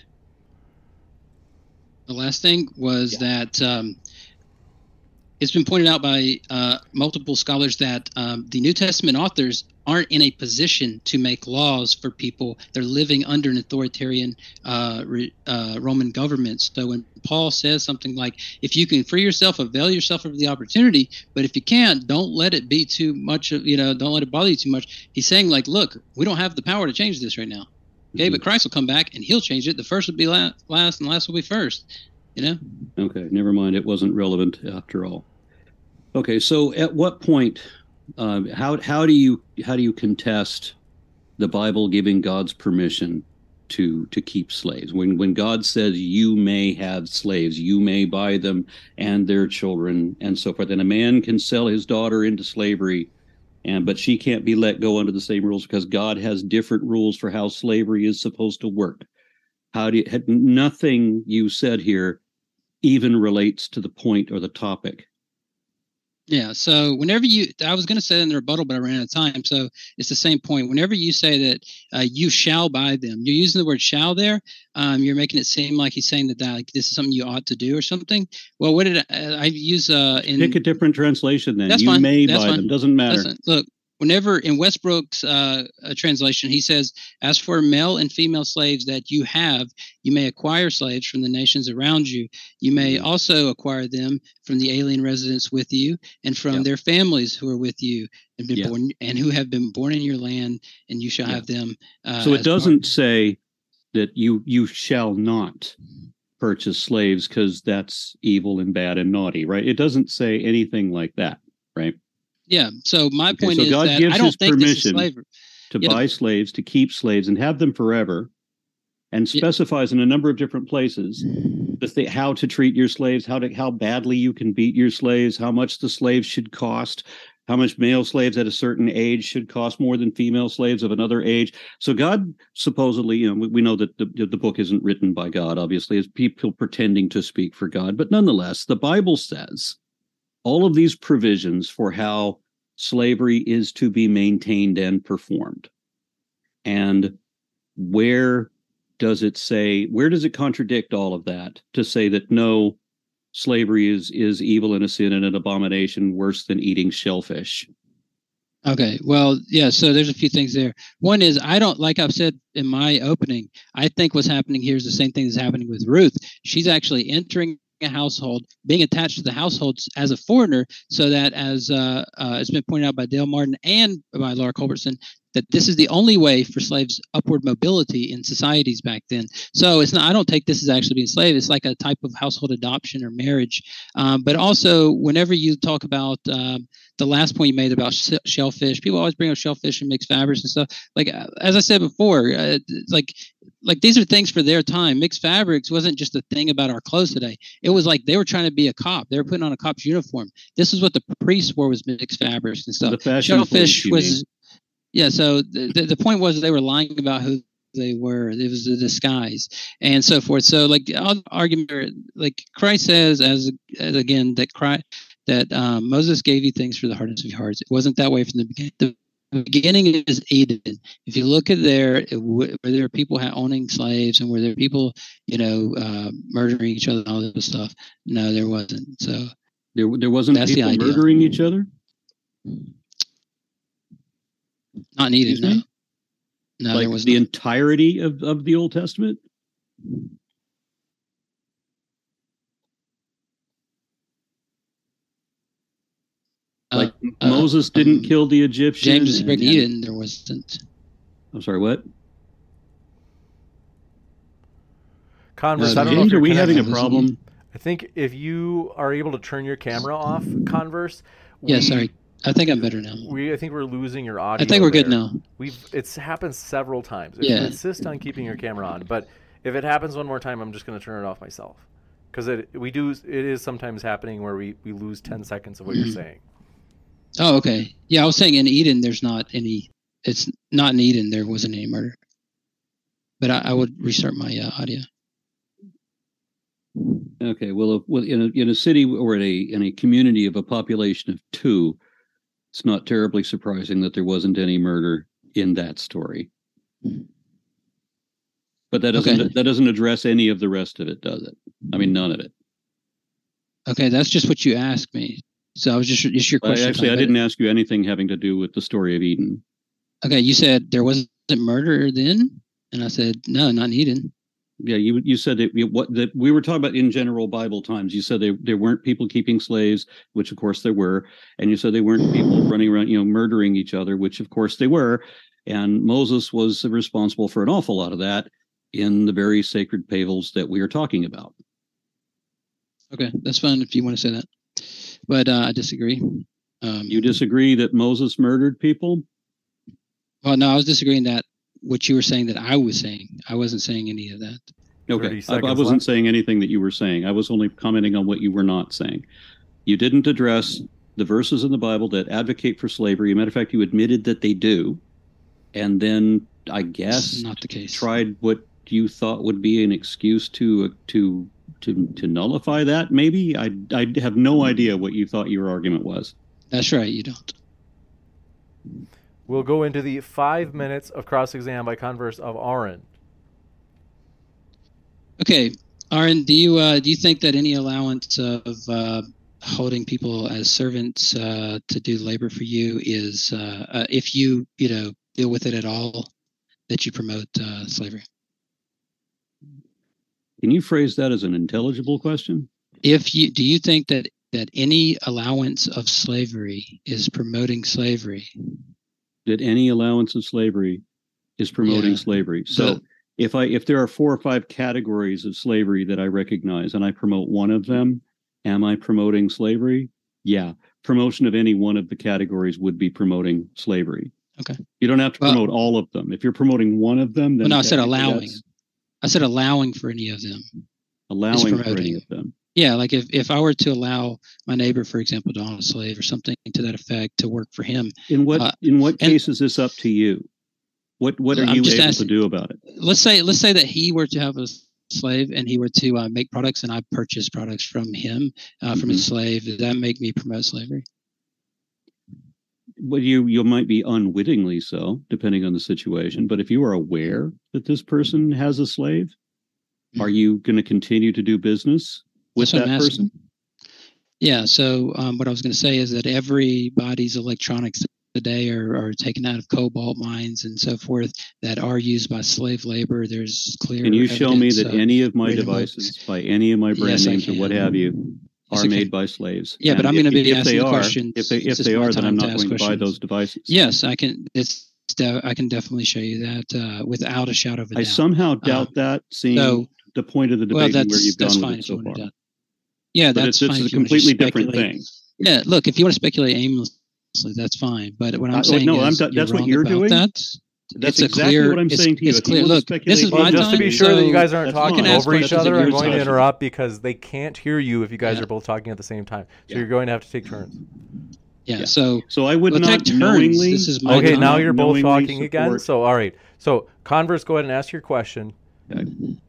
[SPEAKER 5] The last thing was yeah. that um, it's been pointed out by uh, multiple scholars that um, the New Testament authors aren't in a position to make laws for people. They're living under an authoritarian uh, re, uh, Roman government. So when Paul says something like, if you can free yourself, avail yourself of the opportunity, but if you can't, don't let it be too much, of, you know, don't let it bother you too much. He's saying like, look, we don't have the power to change this right now. Okay, but Christ will come back and he'll change it. The first will be last, last and last will be first. You know?
[SPEAKER 4] Okay, never mind. It wasn't relevant after all. Okay, so at what point, uh, how how do you how do you contest the Bible giving God's permission to to keep slaves? When when God says you may have slaves, you may buy them and their children and so forth, and a man can sell his daughter into slavery, and but she can't be let go under the same rules because God has different rules for how slavery is supposed to work. How do you, nothing you said here even relates to the point or the topic.
[SPEAKER 5] Yeah. So whenever you, I was going to say in the rebuttal, but I ran out of time. So it's the same point. Whenever you say that uh, you shall buy them, you're using the word shall there. Um, you're making it seem like he's saying that, that like this is something you ought to do or something. Well, what did I, I use? Uh, in,
[SPEAKER 4] Pick a different translation then.
[SPEAKER 5] That's
[SPEAKER 4] You
[SPEAKER 5] fine.
[SPEAKER 4] may
[SPEAKER 5] That's
[SPEAKER 4] buy
[SPEAKER 5] fine.
[SPEAKER 4] them. Doesn't matter.
[SPEAKER 5] Listen, look, whenever in Westbrook's uh, uh, translation, he says, as for male and female slaves that you have, you may acquire slaves from the nations around you. You may also acquire them from the alien residents with you and from
[SPEAKER 4] Yeah.
[SPEAKER 5] their families who are with you and been
[SPEAKER 4] Yeah.
[SPEAKER 5] born and who have been born in your land, and you shall
[SPEAKER 4] Yeah.
[SPEAKER 5] have them. Uh,
[SPEAKER 4] So it
[SPEAKER 5] as
[SPEAKER 4] doesn't
[SPEAKER 5] part-
[SPEAKER 4] say that you you shall not purchase slaves because that's evil and bad and naughty, right? It doesn't say anything like that, right?
[SPEAKER 5] Yeah. So my
[SPEAKER 4] Okay,
[SPEAKER 5] point
[SPEAKER 4] so
[SPEAKER 5] is
[SPEAKER 4] God
[SPEAKER 5] that
[SPEAKER 4] gives
[SPEAKER 5] I don't
[SPEAKER 4] his
[SPEAKER 5] think this is
[SPEAKER 4] permission
[SPEAKER 5] slavery.
[SPEAKER 4] to
[SPEAKER 5] Yeah.
[SPEAKER 4] buy slaves, to keep slaves, and have them forever, and
[SPEAKER 5] Yeah.
[SPEAKER 4] specifies in a number of different places the th- how to treat your slaves, how to how badly you can beat your slaves, how much the slaves should cost, how much male slaves at a certain age should cost more than female slaves of another age. So God supposedly, you know, we, we know that the, the book isn't written by God, obviously, it's people pretending to speak for God, but nonetheless, the Bible says all of these provisions for how slavery is to be maintained and performed. And where does it say, where does it contradict all of that to say that no, slavery is is evil and a sin and an abomination worse than eating shellfish?
[SPEAKER 5] Okay. Well, yeah. So there's a few things there. One is I don't, like I've said in my opening, I think what's happening here is the same thing that's happening with Ruth. She's actually entering a household, being attached to the household as a foreigner, so that as uh, uh, it's been pointed out by Dale Martin and by Laura Culbertson, that this is the only way for slaves upward mobility in societies back then. So it's not, I don't take this as actually being slave. It's like a type of household adoption or marriage. Um, but also whenever you talk about um, the last point you made about sh- shellfish, people always bring up shellfish and mixed fabrics and stuff. Like, as I said before, uh, like, like these are things for their time. Mixed fabrics wasn't just a thing about our clothes today. It was like they were trying to be a cop. They were putting on a cop's uniform. This is what the priests wore, was mixed fabrics and stuff.
[SPEAKER 4] The fashion
[SPEAKER 5] Shellfish
[SPEAKER 4] police, you
[SPEAKER 5] was...
[SPEAKER 4] mean.
[SPEAKER 5] Yeah, so the, the the point was they were lying about who they were. It was a disguise and so forth. So, like, I'll argument, like Christ says, as, as again, that Christ, that um, Moses gave you things for the hardness of your hearts. It wasn't that way from the beginning. The beginning is Eden. If you look at there, it, were there people ha- owning slaves, and were there people, you know, uh, murdering each other and all this stuff? No, there wasn't. So
[SPEAKER 4] There, there wasn't
[SPEAKER 5] That's the
[SPEAKER 4] people
[SPEAKER 5] idea.
[SPEAKER 4] murdering each other?
[SPEAKER 5] not needed.
[SPEAKER 4] Excuse
[SPEAKER 5] No,
[SPEAKER 4] me?
[SPEAKER 5] no,
[SPEAKER 4] Like
[SPEAKER 5] there was
[SPEAKER 4] the
[SPEAKER 5] not.
[SPEAKER 4] entirety of, of the Old Testament? Like
[SPEAKER 5] Uh,
[SPEAKER 4] Moses
[SPEAKER 5] um,
[SPEAKER 4] didn't kill the Egyptians?
[SPEAKER 5] James was
[SPEAKER 4] and-
[SPEAKER 5] breaking
[SPEAKER 4] and-
[SPEAKER 5] Eden. There wasn't.
[SPEAKER 4] I'm sorry, what?
[SPEAKER 3] Converse,
[SPEAKER 5] No,
[SPEAKER 3] I don't know
[SPEAKER 4] James,
[SPEAKER 3] if you're
[SPEAKER 4] are we having a
[SPEAKER 3] connected.
[SPEAKER 4] problem?
[SPEAKER 3] I think if you are able to turn your camera off, Converse.
[SPEAKER 5] Yeah,
[SPEAKER 3] we-
[SPEAKER 5] sorry. I think I'm better now.
[SPEAKER 3] We, I think we're losing your audio.
[SPEAKER 5] I think we're good
[SPEAKER 3] there.
[SPEAKER 5] now.
[SPEAKER 3] We've it's happened several times. If
[SPEAKER 5] Yeah.
[SPEAKER 3] you insist on keeping your camera on, but if it happens one more time, I'm just going to turn it off myself, because it we do it is sometimes happening where we, we lose ten seconds of what
[SPEAKER 5] Mhm.
[SPEAKER 3] you're saying.
[SPEAKER 5] Oh, okay. Yeah, I was saying in Eden, there's not any. It's not in Eden. There wasn't any murder. But I, I would restart my uh, audio.
[SPEAKER 4] Okay, well, if, well, in a in a city or in a in a community of a population of two, it's not terribly surprising that there wasn't any murder in that story. But that doesn't
[SPEAKER 5] Okay.
[SPEAKER 4] that doesn't address any of the rest of it, does it? I mean, none of it.
[SPEAKER 5] Okay, that's just what you asked me. So I was just it's your
[SPEAKER 4] I,
[SPEAKER 5] question.
[SPEAKER 4] actually, I
[SPEAKER 5] Tom, but-
[SPEAKER 4] didn't ask you anything having to do with the story of Eden.
[SPEAKER 5] Okay, you said there wasn't murder then, and I said no, not in Eden.
[SPEAKER 4] Yeah, you you said that you, what that we were talking about in general Bible times. You said they, there weren't people keeping slaves, which of course there were, and you said they weren't people running around, you know, murdering each other, which of course they were. And Moses was responsible for an awful lot of that in the very sacred fables that we are talking about.
[SPEAKER 5] Okay, that's fine if you want to say that, but uh, I disagree. Um,
[SPEAKER 4] you disagree that Moses murdered people?
[SPEAKER 5] Well, no, I was disagreeing that what you were saying that I was saying. I wasn't saying any of that.
[SPEAKER 4] Okay, I, I wasn't left. saying anything that you were saying. I was only commenting on what you were not saying. You didn't address the verses in the Bible that advocate for slavery. As a matter of fact, you admitted that they do, and then I guess
[SPEAKER 5] not the case.
[SPEAKER 4] Tried what you thought would be an excuse to uh, to to to nullify that. Maybe I I have no idea what you thought your argument was.
[SPEAKER 5] That's right. You don't.
[SPEAKER 6] We'll go into the five minutes of cross-exam by converse of Aaron.
[SPEAKER 5] Okay, Aaron, do you uh, do you think that any allowance of uh, holding people as servants uh, to do labor for you is, uh, uh, if you you know deal with it at all, that you promote uh, slavery?
[SPEAKER 4] Can you phrase that as an intelligible question?
[SPEAKER 5] If you do you think that that any allowance of slavery is promoting slavery?
[SPEAKER 4] That any allowance of slavery is promoting yeah. slavery. So the, if I if there are four or five categories of slavery that I recognize and I promote one of them, am I promoting slavery? Yeah. Promotion of any one of the categories would be promoting slavery.
[SPEAKER 5] Okay.
[SPEAKER 4] You don't have to promote well, all of them. If you're promoting one of them, then
[SPEAKER 5] well, no, I said allowing. I said allowing for any of them.
[SPEAKER 4] Allowing for any of them.
[SPEAKER 5] Yeah, like if, if I were to allow my neighbor, for example, to own a slave or something to that effect to work for him.
[SPEAKER 4] In what
[SPEAKER 5] uh,
[SPEAKER 4] in what case and, is this up to you? What what are I'm you able asking, to do about it?
[SPEAKER 5] Let's say let's say that he were to have a slave and he were to uh, make products and I purchase products from him, uh, from mm-hmm. his slave. Does that make me promote slavery?
[SPEAKER 4] Well, you you might be unwittingly so, depending on the situation. But if you are aware that this person has a slave, mm-hmm. are you going to continue to do business with that person?
[SPEAKER 5] Yeah. So um, what I was going to say is that everybody's electronics today are, are taken out of cobalt mines and so forth that are used by slave labor. There's clear.
[SPEAKER 4] Can you show me that any of my devices, by any of my brand yes, names or what have you, are yes, made by slaves?
[SPEAKER 5] Yeah, and but I'm going to be asking
[SPEAKER 4] the
[SPEAKER 5] questions.
[SPEAKER 4] If they if they are, then I'm not going to buy those devices.
[SPEAKER 5] Yes, I can. It's I can definitely show you that uh, without a shadow of a doubt.
[SPEAKER 4] I somehow doubt um, that. Seeing so, the point of the debate
[SPEAKER 5] well,
[SPEAKER 4] and where you've gone with it so far.
[SPEAKER 5] Yeah,
[SPEAKER 4] but
[SPEAKER 5] that's
[SPEAKER 4] it's,
[SPEAKER 5] fine.
[SPEAKER 4] It's a completely different thing.
[SPEAKER 5] Yeah, look, if you want to speculate aimlessly, that's fine. But what I'm uh, saying
[SPEAKER 4] no,
[SPEAKER 5] is,
[SPEAKER 4] I'm, that's
[SPEAKER 5] what
[SPEAKER 4] you're doing.
[SPEAKER 5] That.
[SPEAKER 4] That's
[SPEAKER 5] it's
[SPEAKER 4] exactly
[SPEAKER 5] a clear,
[SPEAKER 4] what I'm saying to you.
[SPEAKER 5] It's clear. Look, this is
[SPEAKER 6] well,
[SPEAKER 5] my
[SPEAKER 6] just
[SPEAKER 5] time,
[SPEAKER 6] to be sure
[SPEAKER 5] so
[SPEAKER 6] that you guys aren't talking over each other, I'm going
[SPEAKER 4] time.
[SPEAKER 6] to interrupt because they can't hear you if you guys
[SPEAKER 5] yeah.
[SPEAKER 6] are both talking at the same time. So
[SPEAKER 5] yeah.
[SPEAKER 6] you're going to have to take turns.
[SPEAKER 5] Yeah. yeah. So,
[SPEAKER 4] so I would
[SPEAKER 5] we'll
[SPEAKER 4] not
[SPEAKER 5] take
[SPEAKER 4] knowingly.
[SPEAKER 5] This is my
[SPEAKER 6] okay,
[SPEAKER 5] time.
[SPEAKER 6] now you're both talking
[SPEAKER 4] support.
[SPEAKER 6] again. So all right. So Converse, go ahead and ask your question. Okay.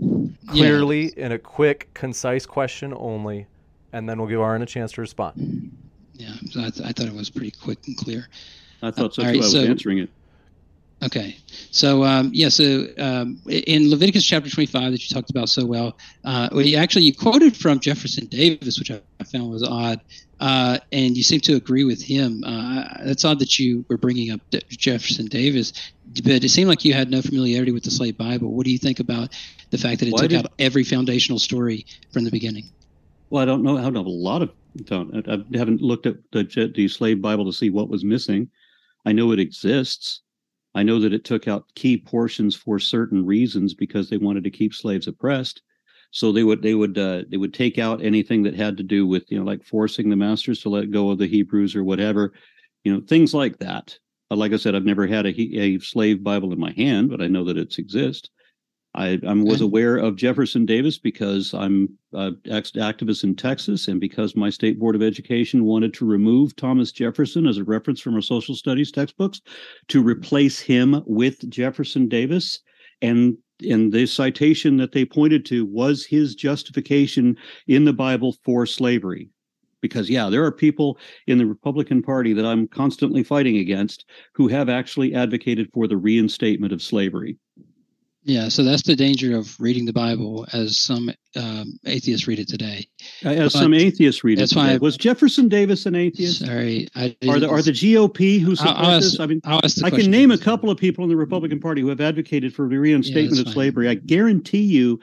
[SPEAKER 6] Clearly, yeah. in a quick, concise question only, and then we'll give Aaron a chance to respond.
[SPEAKER 5] Yeah, so I, th- I thought it was pretty quick and clear.
[SPEAKER 4] I thought so
[SPEAKER 5] uh,
[SPEAKER 4] too.
[SPEAKER 5] Right,
[SPEAKER 4] I was
[SPEAKER 5] so,
[SPEAKER 4] answering it.
[SPEAKER 5] Okay, so um, yeah, so um, in Leviticus chapter twenty-five that you talked about so well, uh, well, you actually you quoted from Jefferson Davis, which I, I found was odd, uh, and you seem to agree with him. Uh, that's odd that you were bringing up De- Jefferson Davis, but it seemed like you had no familiarity with the Slave Bible. What do you think about the fact that it Why took did... out every foundational story from the beginning?
[SPEAKER 4] Well, I don't know. I don't have a lot of. Don't, I haven't looked at the, the Slave Bible to see what was missing. I know it exists. I know that it took out key portions for certain reasons because they wanted to keep slaves oppressed. So they would they would uh, they would take out anything that had to do with, you know, like forcing the masters to let go of the Hebrews or whatever, you know, things like that. Uh, like I said, I've never had a, a slave Bible in my hand, but I know that it exists. I, I was aware of Jefferson Davis because I'm an activist in Texas and because my state board of education wanted to remove Thomas Jefferson as a reference from our social studies textbooks to replace him with Jefferson Davis. And, and the citation that they pointed to was his justification in the Bible for slavery. Because, yeah, there are people in the Republican Party that I'm constantly fighting against who have actually advocated for the reinstatement of slavery.
[SPEAKER 5] Yeah, so that's the danger of reading the Bible as some um, atheists read it today.
[SPEAKER 4] As but some atheists read it today. I, was Jefferson Davis an atheist?
[SPEAKER 5] Sorry. I
[SPEAKER 4] are, the, are the G O P who support
[SPEAKER 5] I'll ask,
[SPEAKER 4] this? I mean,
[SPEAKER 5] I
[SPEAKER 4] can name a couple of people in the Republican Party who have advocated for the reinstatement yeah, of slavery. I guarantee you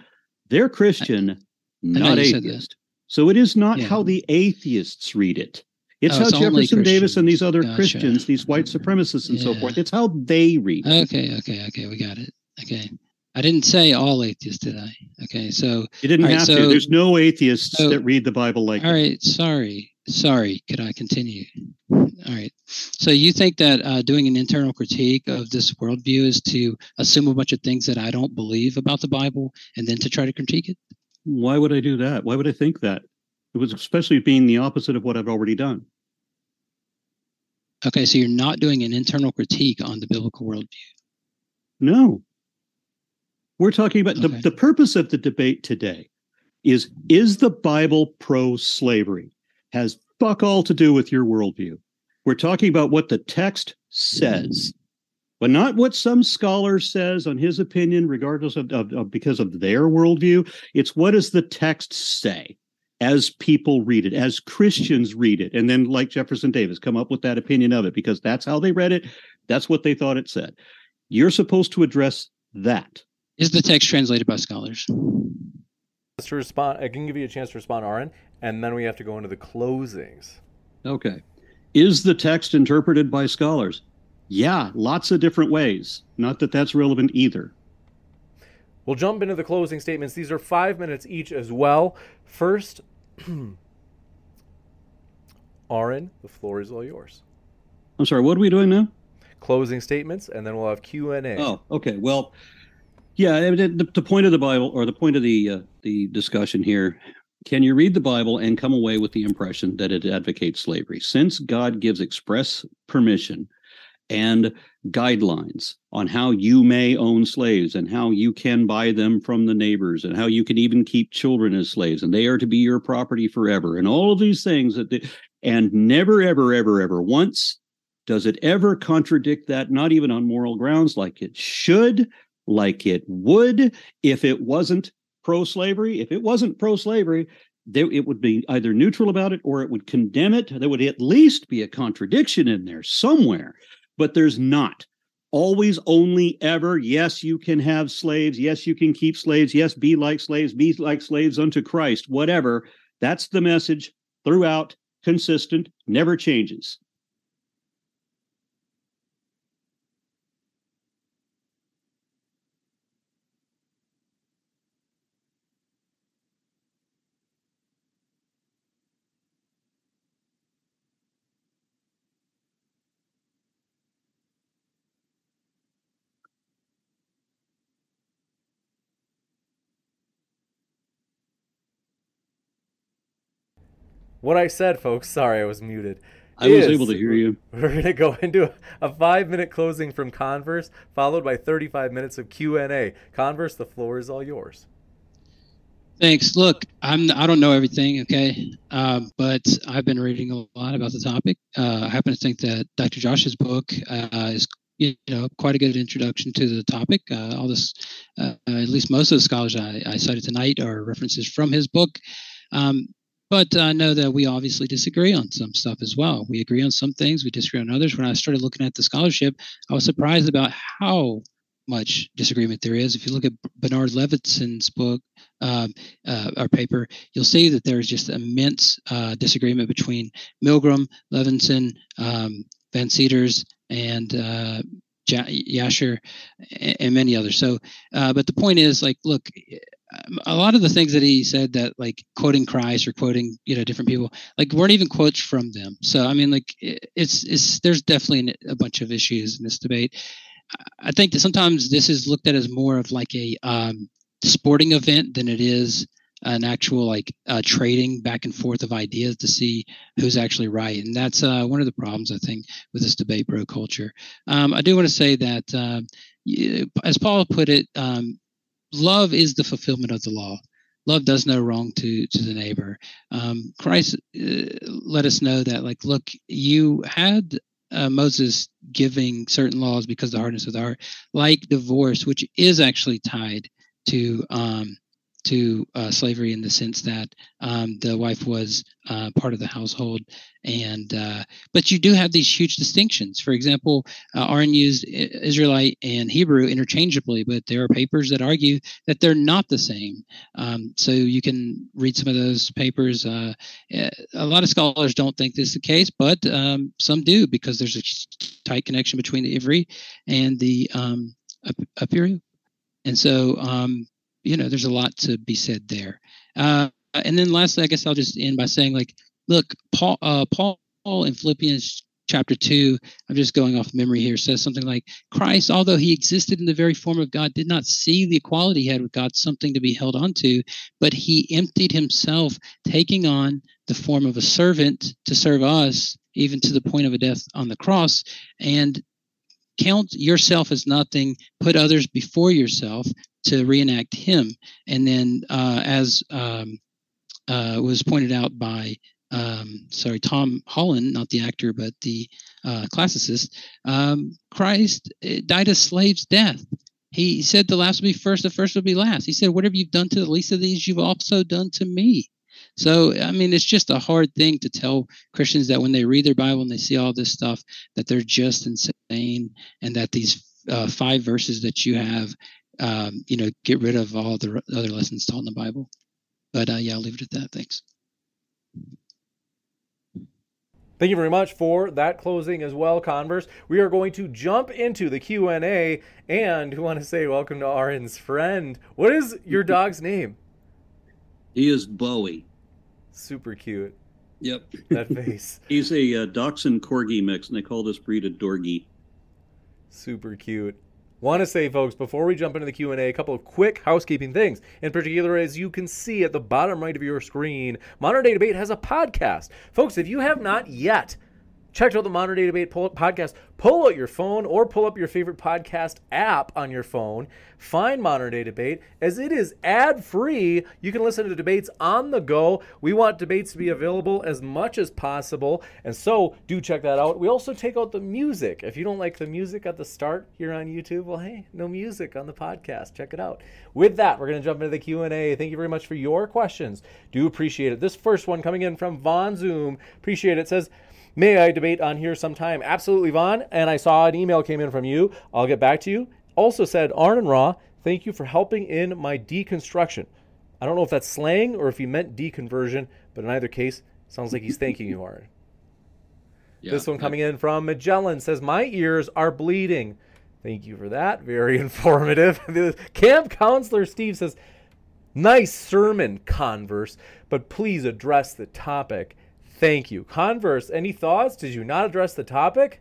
[SPEAKER 4] They're Christian,
[SPEAKER 5] I,
[SPEAKER 4] not
[SPEAKER 5] I
[SPEAKER 4] atheist. So it is not
[SPEAKER 5] yeah.
[SPEAKER 4] how the atheists read it. It's
[SPEAKER 5] oh,
[SPEAKER 4] how
[SPEAKER 5] it's
[SPEAKER 4] Jefferson Davis and these other
[SPEAKER 5] gotcha.
[SPEAKER 4] Christians, these white supremacists and
[SPEAKER 5] yeah.
[SPEAKER 4] so forth, it's how they read it.
[SPEAKER 5] Okay, okay, okay. We got it. Okay. I didn't say all atheists, did I? Okay, so
[SPEAKER 4] you didn't have
[SPEAKER 5] right, so,
[SPEAKER 4] to. There's no atheists
[SPEAKER 5] so,
[SPEAKER 4] that read the Bible like
[SPEAKER 5] all
[SPEAKER 4] that.
[SPEAKER 5] right, sorry. Sorry, could I continue? All right. So you think that uh, doing an internal critique of this worldview is to assume a bunch of things that I don't believe about the Bible and then to try to critique it?
[SPEAKER 4] Why would I do that? Why would I think that? It was especially being the opposite of what I've already done.
[SPEAKER 5] Okay, so you're not doing an internal critique on the biblical worldview.
[SPEAKER 4] No. We're talking about
[SPEAKER 5] okay.
[SPEAKER 4] the, the purpose of the debate today is, is the Bible pro-slavery? Has fuck all to do with your worldview. We're talking about what the text says, but not what some scholar says on his opinion, regardless of, of, of because of their worldview. It's what does the text say as people read it, as Christians read it, and then, like Jefferson Davis, come up with that opinion of it because that's how they read it. That's what they thought it said. You're supposed to address that.
[SPEAKER 5] Is the text translated by scholars?
[SPEAKER 6] To respond, I can give you a chance to respond, Aaron, and then we have to go into the closings.
[SPEAKER 4] Okay. Is the text interpreted by scholars? Yeah, lots of different ways. Not that that's relevant either.
[SPEAKER 6] We'll jump into the closing statements. These are five minutes each as well. First, Aaron, the floor is all yours.
[SPEAKER 4] I'm sorry, what are we doing now?
[SPEAKER 6] Closing statements, and then we'll have Q and A.
[SPEAKER 4] Oh, okay. Well, yeah, the, the point of the Bible, or the point of the uh, the discussion here, can you read the Bible and come away with the impression that it advocates slavery? Since God gives express permission and guidelines on how you may own slaves and how you can buy them from the neighbors and how you can even keep children as slaves and they are to be your property forever and all of these things that they, and never, ever, ever, ever once does it ever contradict that, not even on moral grounds, like it should, like it would, if it wasn't pro-slavery. If it wasn't pro-slavery, there, it would be either neutral about it or it would condemn it. There would at least be a contradiction in there somewhere, but there's not. Always, only, ever, yes, you can have slaves. Yes, you can keep slaves. Yes, be like slaves. Be like slaves unto Christ. Whatever. That's the message throughout, consistent, never changes.
[SPEAKER 6] What I said, folks, sorry, I was muted.
[SPEAKER 4] I was able to hear you.
[SPEAKER 6] We're going to go into a five-minute closing from Converse, followed by thirty-five minutes of Q and A. Converse, the floor is all yours.
[SPEAKER 5] Thanks. Look, I'm I don't know everything, okay, um, but I've been reading a lot about the topic. Uh, I happen to think that Doctor Josh's book uh, is, you know, quite a good introduction to the topic. Uh, all this, uh, at least most of the scholars I, I cited tonight are references from his book. Um, But I know that we obviously disagree on some stuff as well. We agree on some things, we disagree on others. When I started looking at the scholarship, I was surprised about how much disagreement there is. If you look at Bernard Levinson's book, uh, uh, our paper, you'll see that there is just immense uh, disagreement between Milgram, Levinson, um, Van Seters, and uh, Yasher, and, and many others. So, uh, but the point is, like, look, a lot of the things that he said, that like quoting Christ or quoting, you know, different people, like weren't even quotes from them. So, I mean, like it's, it's, there's definitely a bunch of issues in this debate. I think that sometimes this is looked at as more of like a um, sporting event than it is an actual like uh, trading back and forth of ideas to see who's actually right. And that's uh, one of the problems, I think, with this debate bro culture. Um, I do want to say that, uh, as Paul put it, um, love is the fulfillment of the law. Love does no wrong to, to the neighbor. Um, Christ uh, let us know that, like, look, you had uh, Moses giving certain laws because of the hardness of the heart, like divorce, which is actually tied to um, to uh, slavery in the sense that um, the wife was uh, part of the household, and uh, but you do have these huge distinctions. For example, uh, Aaron used Israelite and Hebrew interchangeably, but there are papers that argue that they're not the same. Um, so you can read some of those papers. Uh, a lot of scholars don't think this is the case, but um, some do, because there's a tight connection between the Ivri and the um, Apiru. And so, um, you know, there's a lot to be said there. Uh, and then lastly, I guess I'll just end by saying, like, look, Paul, uh, Paul in Philippians chapter two, I'm just going off memory here, says something like, Christ, although he existed in the very form of God, did not see the equality he had with God something to be held onto, but he emptied himself, taking on the form of a servant to serve us, even to the point of a death on the cross. And count yourself as nothing, put others before yourself, to reenact him. And then uh, as um, uh, was pointed out by, um, sorry, Tom Holland, not the actor, but the uh, classicist, um, Christ died a slave's death. He said the last will be first, the first will be last. He said, whatever you've done to the least of these, you've also done to me. So, I mean, it's just a hard thing to tell Christians that when they read their Bible and they see all this stuff, that they're just insane, and that these uh, five verses that you have, Um, you know, get rid of all the other lessons taught in the Bible. But uh, yeah, I'll leave it at that. Thanks.
[SPEAKER 6] Thank you very much for that closing as well, Converse. We are going to jump into the Q and A, and we want to say welcome to Aaron's friend. What is your dog's name?
[SPEAKER 4] He is Bowie.
[SPEAKER 6] Super cute.
[SPEAKER 4] Yep.
[SPEAKER 6] That face.
[SPEAKER 4] He's a uh, Dachshund Corgi mix, and they call this breed a Dorgie.
[SPEAKER 6] Super cute. Want to say, folks, before we jump into the Q and A, a couple of quick housekeeping things. In particular, as you can see at the bottom right of your screen, Modern Day Debate has a podcast. Folks, if you have not yet checked out the Modern Day Debate podcast, pull out your phone or pull up your favorite podcast app on your phone. Find Modern Day Debate, as it is ad-free. You can listen to debates on the go. We want debates to be available as much as possible, and so do check that out. We also take out the music. If you don't like the music at the start here on YouTube, well, hey, no music on the podcast. Check it out. With that, we're going to jump into the Q and A. Thank you very much for your questions. Do appreciate it. This first one coming in from Von Zoom. Appreciate it. Says, may I debate on here sometime? Absolutely, Vaughn. And I saw an email came in from you. I'll get back to you. Also said, Arn and Raw, thank you for helping in my deconstruction. I don't know if that's slang or if he meant deconversion, but in either case, sounds like he's thanking you, Arn. Yeah, this one coming in from Magellan says, my ears are bleeding. Thank you for that. Very informative. The camp counselor Steve says, nice sermon, Converse, but please address the topic. Thank you. Converse, any thoughts? Did you not address the topic?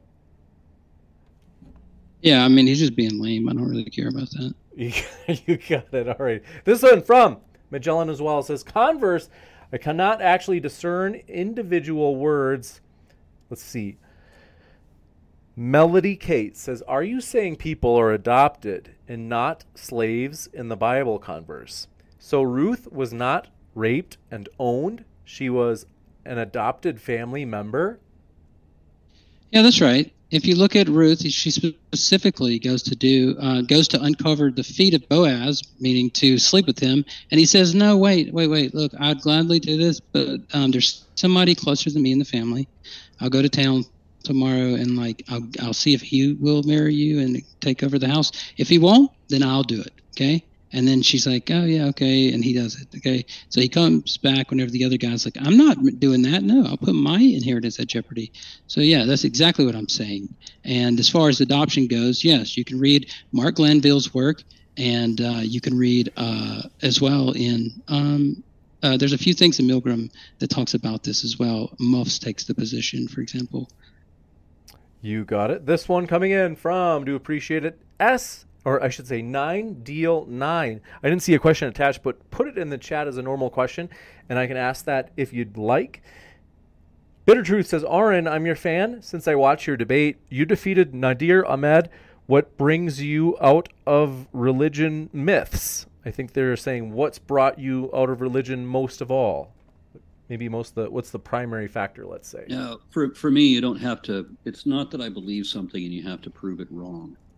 [SPEAKER 5] Yeah, I mean, he's just being lame. I don't really care about that.
[SPEAKER 6] You got it. All right. This one from Magellan as well says, Converse, I cannot actually discern individual words. Let's see. Melody Kate says, are you saying people are adopted and not slaves in the Bible, Converse? So Ruth was not raped and owned. She was an adopted family member?
[SPEAKER 5] Yeah, that's right. If you look at Ruth, she specifically goes to do uh, goes to uncover the feet of Boaz, meaning to sleep with him, and he says, "No, wait, wait, wait. Look, I'd gladly do this, but um, there's somebody closer than me in the family. I'll go to town tomorrow, and like I'll I'll see if he will marry you and take over the house. If he won't, then I'll do it. Okay." And then she's like, oh, yeah, okay. And he does it. Okay. So he comes back whenever the other guy's like, I'm not doing that. No, I'll put my inheritance at jeopardy. So, yeah, that's exactly what I'm saying. And as far as adoption goes, yes, you can read Mark Glanville's work, and uh, you can read uh, as well in um, uh, there's a few things in Milgram that talks about this as well. Muffs takes the position, for example.
[SPEAKER 6] You got it. This one coming in from, do appreciate it, S. Or I should say nine deal nine. I didn't see a question attached, but put it in the chat as a normal question, and I can ask that if you'd like. Bitter Truth says, Aaron, I'm your fan. Since I watched your debate, you defeated Nadir Ahmed. What brings you out of religion myths? I think they're saying what's brought you out of religion most of all. Maybe most the what's the primary factor, let's say.
[SPEAKER 4] Yeah, for for me, you don't have to. It's not that I believe something and you have to prove it wrong.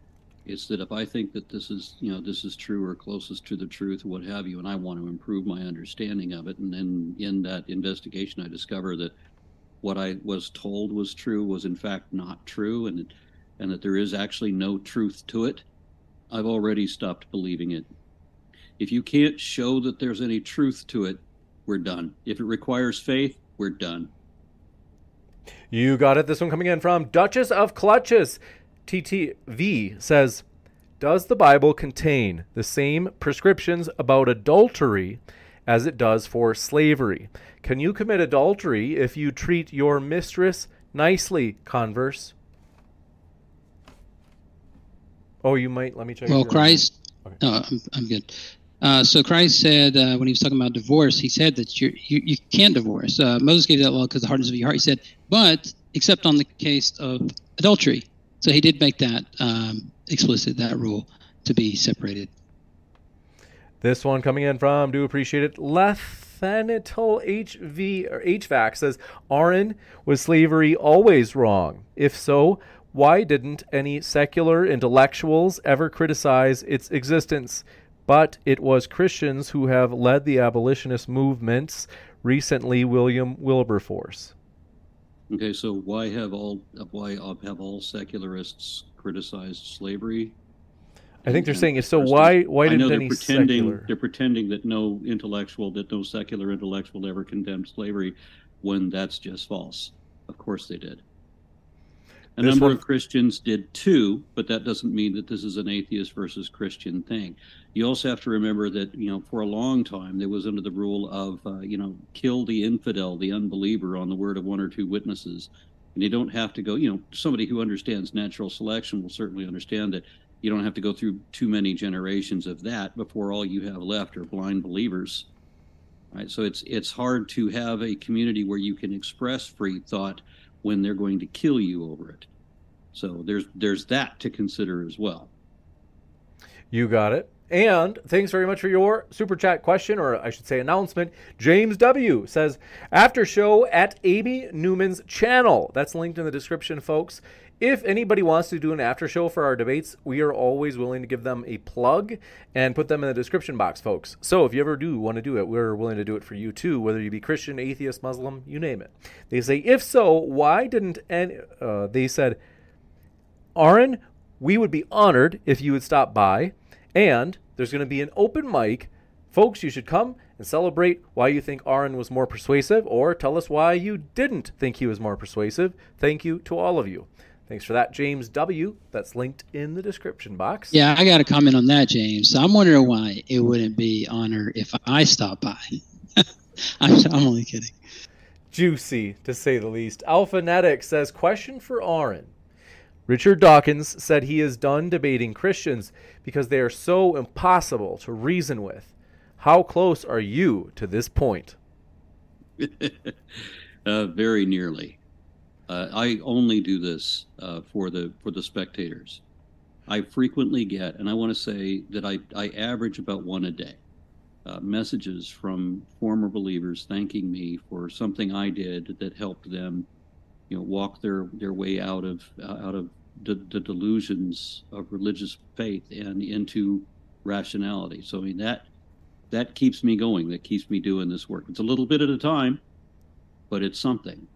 [SPEAKER 4] It's that if I think that this is, you know, this is true or closest to the truth or what have you, and I want to improve my understanding of it, and then in that investigation I discover that what I was told was true was in fact not true, and and that there is actually no truth to it, I've already stopped believing it. If you can't show that there's any truth to it, we're done. If it requires faith, we're done.
[SPEAKER 6] You got it. This one coming in from Duchess of Clutches. T T V says, does the Bible contain the same prescriptions about adultery as it does for slavery? Can you commit adultery if you treat your mistress nicely? Converse. Oh, you might. Let me check.
[SPEAKER 5] Well, Christ. Okay. No, I'm, I'm good. Uh, so Christ said uh, when he was talking about divorce, he said that you you, you can't divorce. Uh, Moses gave that law because of the hardness of your heart. He said, but except on the case of adultery. So he did make that um, explicit, that rule, to be separated.
[SPEAKER 6] This one coming in from, do appreciate it, Lethanital H V or H V A C says, Aaron, was slavery always wrong? If so, why didn't any secular intellectuals ever criticize its existence? But it was Christians who have led the abolitionist movements, recently William Wilberforce.
[SPEAKER 4] Okay, so why have all why have all secularists criticized slavery?
[SPEAKER 6] I think they're saying if so. Why why didn't any
[SPEAKER 4] pretending,
[SPEAKER 6] secular?
[SPEAKER 4] They're pretending that no intellectual, that no secular intellectual ever condemned slavery, when that's just false. Of course they did. A
[SPEAKER 6] This
[SPEAKER 4] number
[SPEAKER 6] one-
[SPEAKER 4] of Christians did too, but that doesn't mean that this is an atheist versus Christian thing. You also have to remember that, you know, for a long time there was under the rule of, uh, you know, kill the infidel, the unbeliever, on the word of one or two witnesses. And you don't have to go, you know, somebody who understands natural selection will certainly understand that you don't have to go through too many generations of that before all you have left are blind believers. Right? So it's it's hard to have a community where you can express free thought when they're going to kill you over it. So there's there's that to consider as well.
[SPEAKER 6] You got it. And thanks very much for your super chat question, or I should say announcement. James W. says, after show at Amy Newman's channel. That's linked in the description, folks. If anybody wants to do an after show for our debates, we are always willing to give them a plug and put them in the description box, folks. So if you ever do want to do it, we're willing to do it for you too, whether you be Christian, atheist, Muslim, you name it. They say, if so, why didn't any, uh, they said, Aaron, we would be honored if you would stop by, and there's going to be an open mic. Folks, you should come and celebrate why you think Aaron was more persuasive, or tell us why you didn't think he was more persuasive. Thank you to all of you. Thanks for that, James W. That's linked in the description box.
[SPEAKER 5] Yeah, I got a comment on that, James. So I'm wondering why it wouldn't be honor if I stop by. I'm, I'm only kidding.
[SPEAKER 6] Juicy, to say the least. Alphanetic says, question for Aaron. Richard Dawkins said he is done debating Christians because they are so impossible to reason with. How close are you to this point?
[SPEAKER 4] uh, very nearly. Uh, I only do this uh, for the for the spectators. I frequently get, and I want to say that I, I average about one a day, uh, messages from former believers thanking me for something I did that helped them, you know, walk their, their way out of uh, out of the, the delusions of religious faith and into rationality. So I mean that that keeps me going. That keeps me doing this work. It's a little bit at a time, but it's something.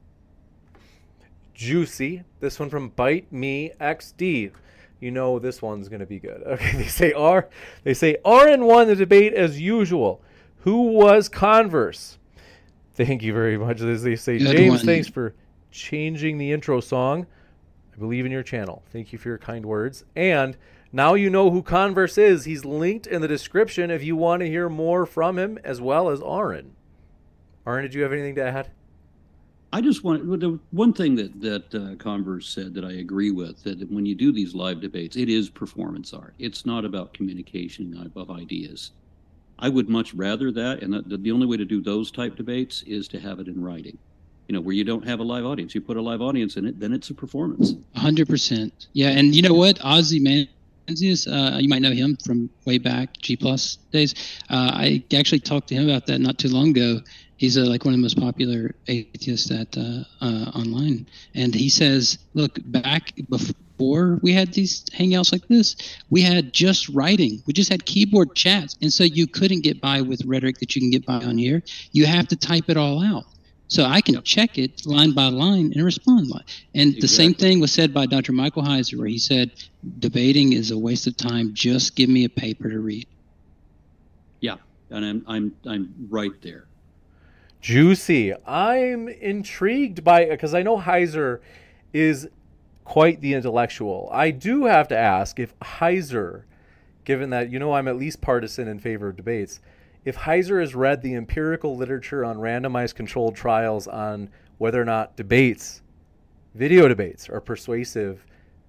[SPEAKER 6] Juicy. This one from Bite Me X D. You know this one's going to be good. Okay, they say R. They say Aaron won the debate as usual. Who was Converse? Thank you very much. As they say,
[SPEAKER 5] Good
[SPEAKER 6] James,
[SPEAKER 5] one.
[SPEAKER 6] thanks for changing the intro song. I believe in your channel. Thank you for your kind words. And now you know who Converse is. He's linked in the description if you want to hear more from him, as well as Aaron. Aaron, did you have anything to add?
[SPEAKER 4] I just want the one thing that that uh, Converse said that I agree with, that when you do these live debates, it is performance art. It's not about communication of ideas. I would much rather that, and the, the only way to do those type debates is to have it in writing. You know, where you don't have a live audience. You put a live audience in it, then it's a performance.
[SPEAKER 5] one hundred percent. Yeah, and you know what? Ozzy Manzius, uh, you might know him from way back, G Plus days. Uh, I actually talked to him about that not too long ago. He's uh, like one of the most popular atheists at uh, uh, online. And he says, look, back bef- before we had these hangouts like this, we had just writing. We just had keyboard chats. And so you couldn't get by with rhetoric that you can get by on here. You have to type it all out. So I can check it line by line and respond. And exactly. The same thing was said by Doctor Michael Heiser, where he said, debating is a waste of time. Just give me a paper to read.
[SPEAKER 4] Yeah, and I'm I'm I'm right there.
[SPEAKER 6] Juicy. I'm intrigued by it because I know Heiser is quite the intellectual. I do have to ask if Heiser, given that, you know, I'm at least partisan in favor of debates, if Heiser has read the empirical literature on randomized controlled trials on whether or not debates, video debates, are persuasive.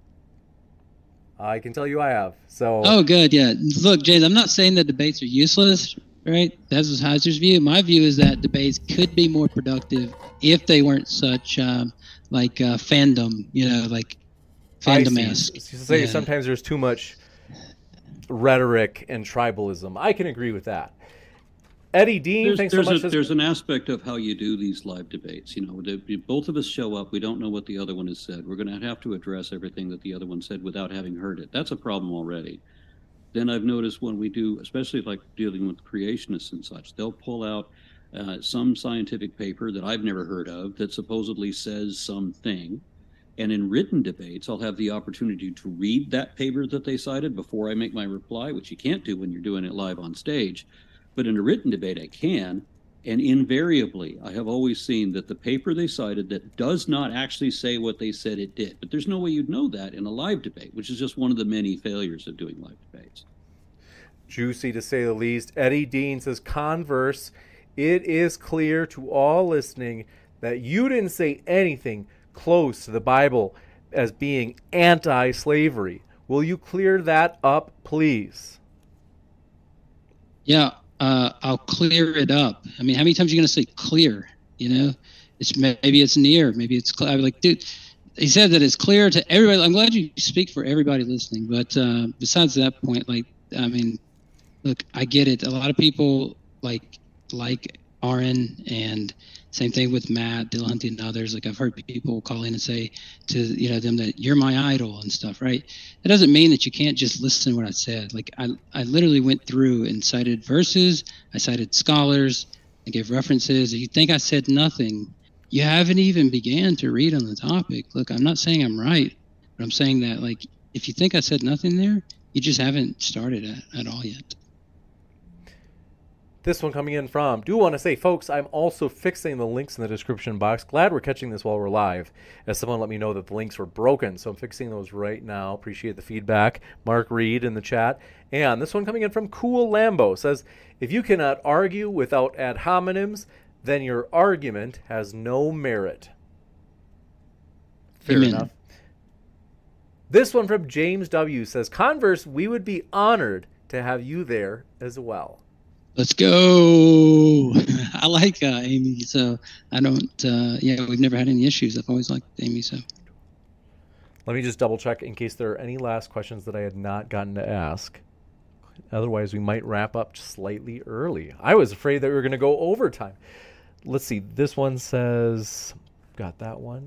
[SPEAKER 6] I can tell you I have. So.
[SPEAKER 5] Oh, good. Yeah. Look, James, I'm not saying that debates are useless, right? That's Heiser's view. My view is that debates could be more productive if they weren't such um, like uh, fandom, you know, like fandom-esque.
[SPEAKER 6] Say yeah. Sometimes there's too much rhetoric and tribalism. I can agree with that. Eddie Dean,
[SPEAKER 4] there's,
[SPEAKER 6] thanks
[SPEAKER 4] there's
[SPEAKER 6] so much.
[SPEAKER 4] A, there's an aspect of how you do these live debates. You know, the, both of us show up. We don't know what the other one has said. We're going to have to address everything that the other one said without having heard it. That's a problem already. Then I've noticed when we do, especially like dealing with creationists and such, they'll pull out uh, some scientific paper that I've never heard of that supposedly says something. And in written debates, I'll have the opportunity to read that paper that they cited before I make my reply, which you can't do when you're doing it live on stage. But in a written debate, I can. And invariably, I have always seen that the paper they cited that does not actually say what they said it did. But there's no way you'd know that in a live debate, which is just one of the many failures of doing live debates.
[SPEAKER 6] Juicy, to say the least. Eddie Dean says, converse, it is clear to all listening that you didn't say anything close to the Bible as being anti-slavery. Will you clear that up, please?
[SPEAKER 5] Yeah. Uh, I'll clear it up. I mean, how many times are you going to say clear? You know, it's maybe it's near, maybe it's clear. I'm like, dude, he said that it's clear to everybody. I'm glad you speak for everybody listening. But uh, besides that point, like, I mean, look, I get it. A lot of people like like Aaron, and same thing with Matt, Dillahunty, and others. Like, I've heard people call in and say to, you know, them that you're my idol and stuff, right? That doesn't mean that you can't just listen to what I said. Like, I, I literally went through and cited verses. I cited scholars. I gave references. If you think I said nothing, you haven't even began to read on the topic. Look, I'm not saying I'm right, but I'm saying that, like, if you think I said nothing there, you just haven't started at, at all yet.
[SPEAKER 6] This one coming in from, do want to say, folks, I'm also fixing the links in the description box. Glad we're catching this while we're live, as someone let me know that the links were broken. So I'm fixing those right now. Appreciate the feedback. Mark Reed in the chat. And this one coming in from Cool Lambo says, if you cannot argue without ad hominems, then your argument has no merit. Fair
[SPEAKER 5] Amen.
[SPEAKER 6] enough. This one from James W. says, converse, we would be honored to have you there as well.
[SPEAKER 5] Let's go. I like uh, Amy, so I don't, uh, yeah, we've never had any issues. I've always liked Amy, so.
[SPEAKER 6] Let me just double check in case there are any last questions that I had not gotten to ask. Otherwise, we might wrap up slightly early. I was afraid that we were going to go overtime. Let's see. This one says, got that one.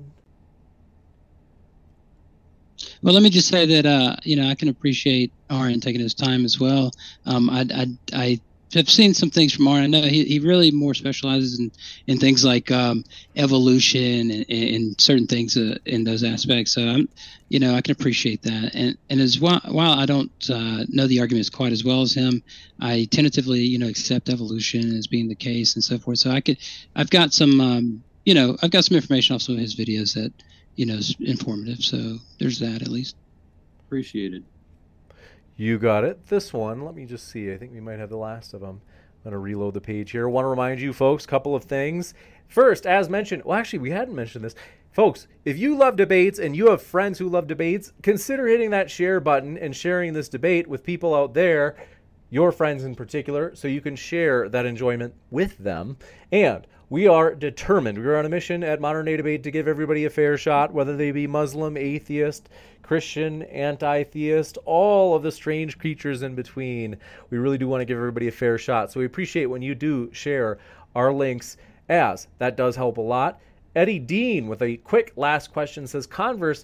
[SPEAKER 5] Well, let me just say that, uh, you know, I can appreciate Aaron taking his time as well. Um, I, I, I, I've seen some things from Aaron. I know he, he really more specializes in, in things like um, evolution and, and certain things uh, in those aspects. So, I'm, you know, I can appreciate that. And and as well, while I don't uh, know the arguments quite as well as him, I tentatively, you know, accept evolution as being the case and so forth. So I could, I've got some, um, you know, I've got some information off some of his videos that, you know, is informative. So there's that at least.
[SPEAKER 4] Appreciate it.
[SPEAKER 6] You got it. This one, let me just see. I think we might have the last of them. I'm going to reload the page here. I want to remind you, folks, couple of things. First, as mentioned, well, actually, we hadn't mentioned this. Folks, if you love debates and you have friends who love debates, consider hitting that share button and sharing this debate with people out there, your friends in particular, so you can share that enjoyment with them. And we are determined. We are on a mission at Modern Day Debate to give everybody a fair shot, whether they be Muslim, atheist, Christian, anti-theist, all of the strange creatures in between. We really do want to give everybody a fair shot. So we appreciate when you do share our links, as that does help a lot. Eddie Dean with a quick last question says, converse,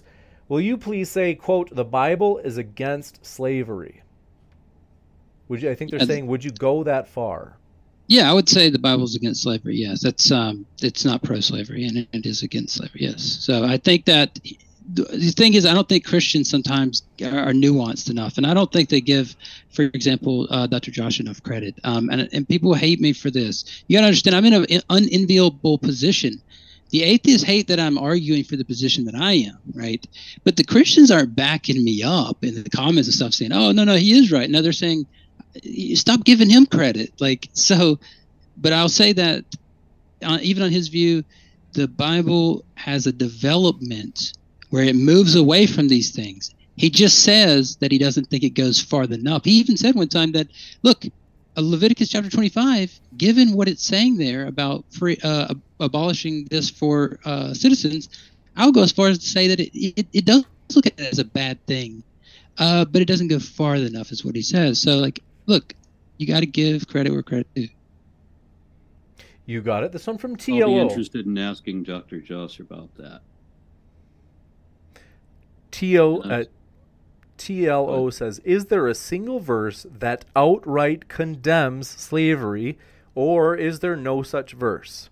[SPEAKER 6] Will you please say, quote, the Bible is against slavery? Would you, I think they're
[SPEAKER 5] Yeah,
[SPEAKER 6] saying, would you go that far?
[SPEAKER 5] Yeah, I would say the Bible's against slavery. Yes, that's um, it's not pro-slavery, and it is against slavery. Yes, so I think that the thing is, I don't think Christians sometimes are nuanced enough, and I don't think they give, for example, uh, Doctor Josh enough credit. Um, and and people hate me for this. You got to understand, I'm in an unenviable position. The atheists hate that I'm arguing for the position that I am, right? But the Christians aren't backing me up in the comments and stuff, saying, "Oh, no, no, he is right." No, they're saying, stop giving him credit. Like, so, but I'll say that uh, even on his view, the Bible has a development where it moves away from these things. He just says that he doesn't think it goes far enough. He even said one time that, look, Leviticus chapter twenty-five, given what it's saying there about free, uh, abolishing this for uh, citizens, I'll go as far as to say that it, it, it does look at it as a bad thing, uh, but it doesn't go far enough is what he says. So, like, look, you got to give credit where credit is due.
[SPEAKER 6] You got it. This one from T L O.
[SPEAKER 4] I'll be interested in asking Doctor Joss about that.
[SPEAKER 6] T O, uh, T L O says, is there a single verse that outright condemns slavery, or is there no such verse?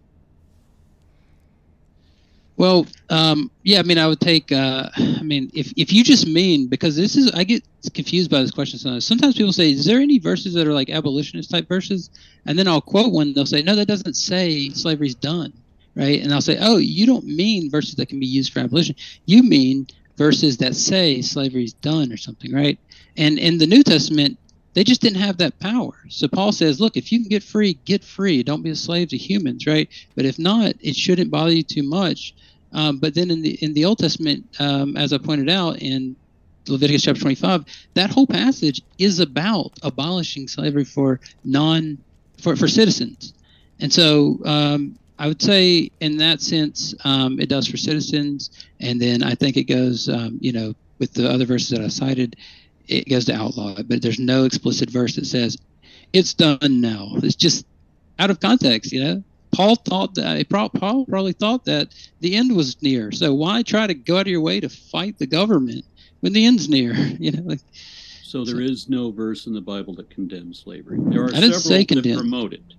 [SPEAKER 5] Well, um, yeah, I mean, I would take, uh, I mean, if, if you just mean, because this is, I get confused by this question sometimes. Sometimes people say, is there any verses that are like abolitionist type verses? And then I'll quote one, they'll say, no, that doesn't say slavery's done, right? And I'll say, oh, you don't mean verses that can be used for abolition. You mean verses that say slavery's done or something, right? And in the New Testament, they just didn't have that power. So Paul says, look, if you can get free, get free. Don't be a slave to humans, right? But if not, it shouldn't bother you too much. Um, but then in the in the Old Testament, um, as I pointed out in Leviticus chapter twenty-five, that whole passage is about abolishing slavery for non for, for citizens. And so um, I would say in that sense, um, it does for citizens. And then I think it goes, um, you know, with the other verses that I cited, it goes to outlaw it. But there's no explicit verse that says it's done now. It's just out of context, you know. Paul thought that Paul probably thought that the end was near. So why try to go out of your way to fight the government when the end's near? You know. Like,
[SPEAKER 4] so there so, is no verse in the Bible that condemns slavery. There are
[SPEAKER 5] I didn't
[SPEAKER 4] several
[SPEAKER 5] say
[SPEAKER 4] that
[SPEAKER 5] condemned.
[SPEAKER 4] promote it.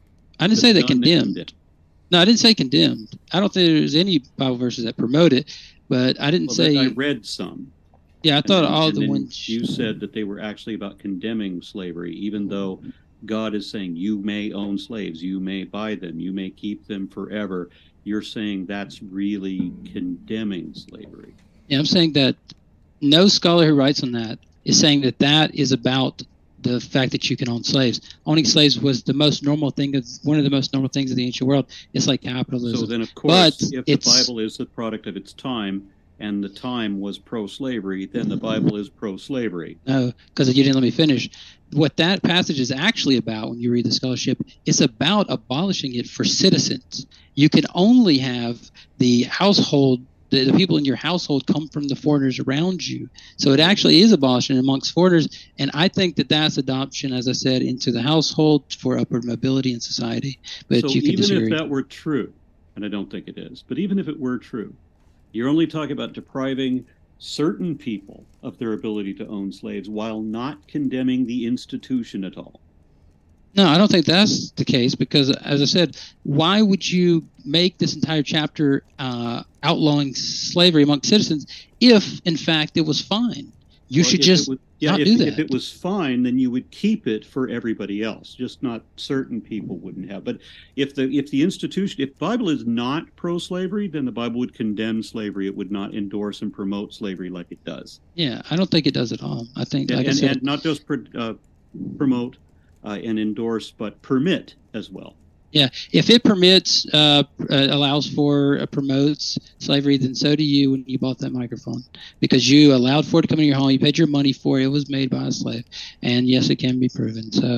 [SPEAKER 5] I didn't say that condemned. That condemn. No, I didn't say condemned. I don't think there's any Bible verses that promote it, but I didn't
[SPEAKER 4] well,
[SPEAKER 5] say.
[SPEAKER 4] I read some.
[SPEAKER 5] Yeah, I thought
[SPEAKER 4] and,
[SPEAKER 5] all
[SPEAKER 4] and
[SPEAKER 5] the ones.
[SPEAKER 4] You said that they were actually about condemning slavery, even though God is saying you may own slaves, you may buy them, you may keep them forever. You're saying that's really condemning slavery.
[SPEAKER 5] Yeah, I'm saying that no scholar who writes on that is saying that that is about the fact that you can own slaves. Owning slaves was the most normal thing, of, one of the most normal things of the ancient world. It's like capitalism.
[SPEAKER 4] So then, of course,
[SPEAKER 5] but
[SPEAKER 4] if the Bible is the product of its time, and the time was pro-slavery, then the Bible is pro-slavery.
[SPEAKER 5] No, because you didn't let me finish. What that passage is actually about, when you read the scholarship, is about abolishing it for citizens. You can only have the household, the, the people in your household come from the foreigners around you. So it actually is abolishing amongst foreigners, and I think that that's adoption, as I said, into the household for upward mobility in society. But
[SPEAKER 4] so
[SPEAKER 5] you can
[SPEAKER 4] even
[SPEAKER 5] disagree.
[SPEAKER 4] If that were true, and I don't think it is, but even if it were true, you're only talking about depriving certain people of their ability to own slaves while not condemning the institution at all.
[SPEAKER 5] No, I don't think that's the case because, as I said, why would you make this entire chapter uh, outlawing slavery among citizens if, in fact, it was fine? You well, should just was, yeah, not
[SPEAKER 4] if,
[SPEAKER 5] do that.
[SPEAKER 4] If it was fine, then you would keep it for everybody else. Just not certain people wouldn't have. But if the if the institution, if the Bible is not pro-slavery, then the Bible would condemn slavery. It would not endorse and promote slavery like it does.
[SPEAKER 5] Yeah, I don't think it does at all. I think,
[SPEAKER 4] and,
[SPEAKER 5] like
[SPEAKER 4] and,
[SPEAKER 5] I said,
[SPEAKER 4] and not just pro, uh, promote uh, and endorse, but permit as well.
[SPEAKER 5] Yeah, if it permits, uh, uh, allows for, uh, promotes slavery, then so do you when you bought that microphone. Because you allowed for it to come in your home, you paid your money for it, it was made by a slave. And yes, it can be proven. So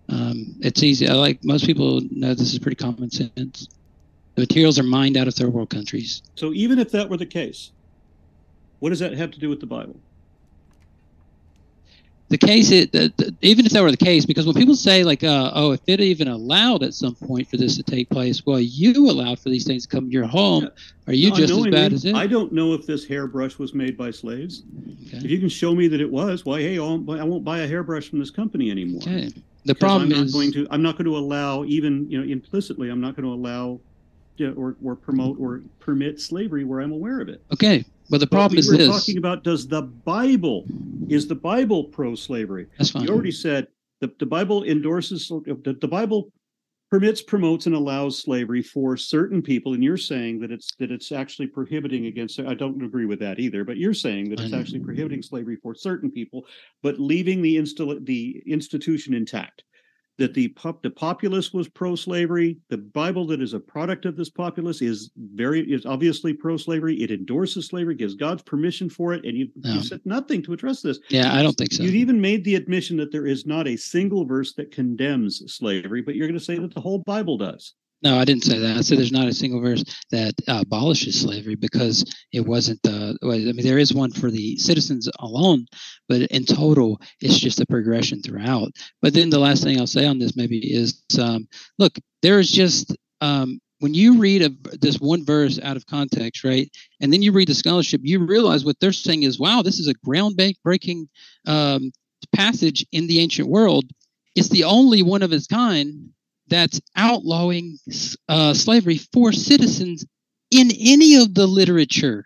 [SPEAKER 5] um, it's easy. I like most people know this is pretty common sense. The materials are mined out of third world countries.
[SPEAKER 4] So even if that were the case, what does that have to do with the Bible?
[SPEAKER 5] the case, it, the, the, even if that were the case, because when people say like, uh, oh, if it even allowed at some point for this to take place, well, you allowed for these things to come to your home. Yeah. Are you no, just as bad as it?
[SPEAKER 7] I don't know if this hairbrush was made by slaves. Okay. If you can show me that it was, why, hey, I'll, I won't buy a hairbrush from this company anymore.
[SPEAKER 5] Okay. The problem
[SPEAKER 7] I'm not
[SPEAKER 5] is
[SPEAKER 7] going to. I'm not going to allow, even you know, implicitly, I'm not going to allow, you know, or or promote or permit slavery where I'm aware of it.
[SPEAKER 5] Okay. But the problem
[SPEAKER 7] but we
[SPEAKER 5] is
[SPEAKER 7] were
[SPEAKER 5] this.
[SPEAKER 7] talking about, does the Bible, is the Bible pro-slavery?
[SPEAKER 5] That's fine.
[SPEAKER 7] You already said the, the Bible endorses, the, the Bible permits, promotes, and allows slavery for certain people, and you're saying that it's that it's actually prohibiting against, I don't agree with that either, but you're saying that it's actually prohibiting slavery for certain people, but leaving the, insta- the institution intact. That the pop, the populace was pro-slavery. The Bible that is a product of this populace is very is obviously pro-slavery. It endorses slavery, gives God's permission for it, and you no. you said nothing to address this.
[SPEAKER 5] Yeah, I don't think so.
[SPEAKER 7] You've even made the admission that there is not a single verse that condemns slavery, but you're going to say that the whole Bible does.
[SPEAKER 5] No, I didn't say that. I said there's not a single verse that uh, abolishes slavery because it wasn't. Uh, I mean, there is one for the citizens alone, but in total, it's just a progression throughout. But then the last thing I'll say on this maybe is, um, look, there is just um, when you read a, this one verse out of context, right, and then you read the scholarship, you realize what they're saying is, wow, this is a groundbreaking um, passage in the ancient world. It's the only one of its kind that's outlawing uh, slavery for citizens in any of the literature.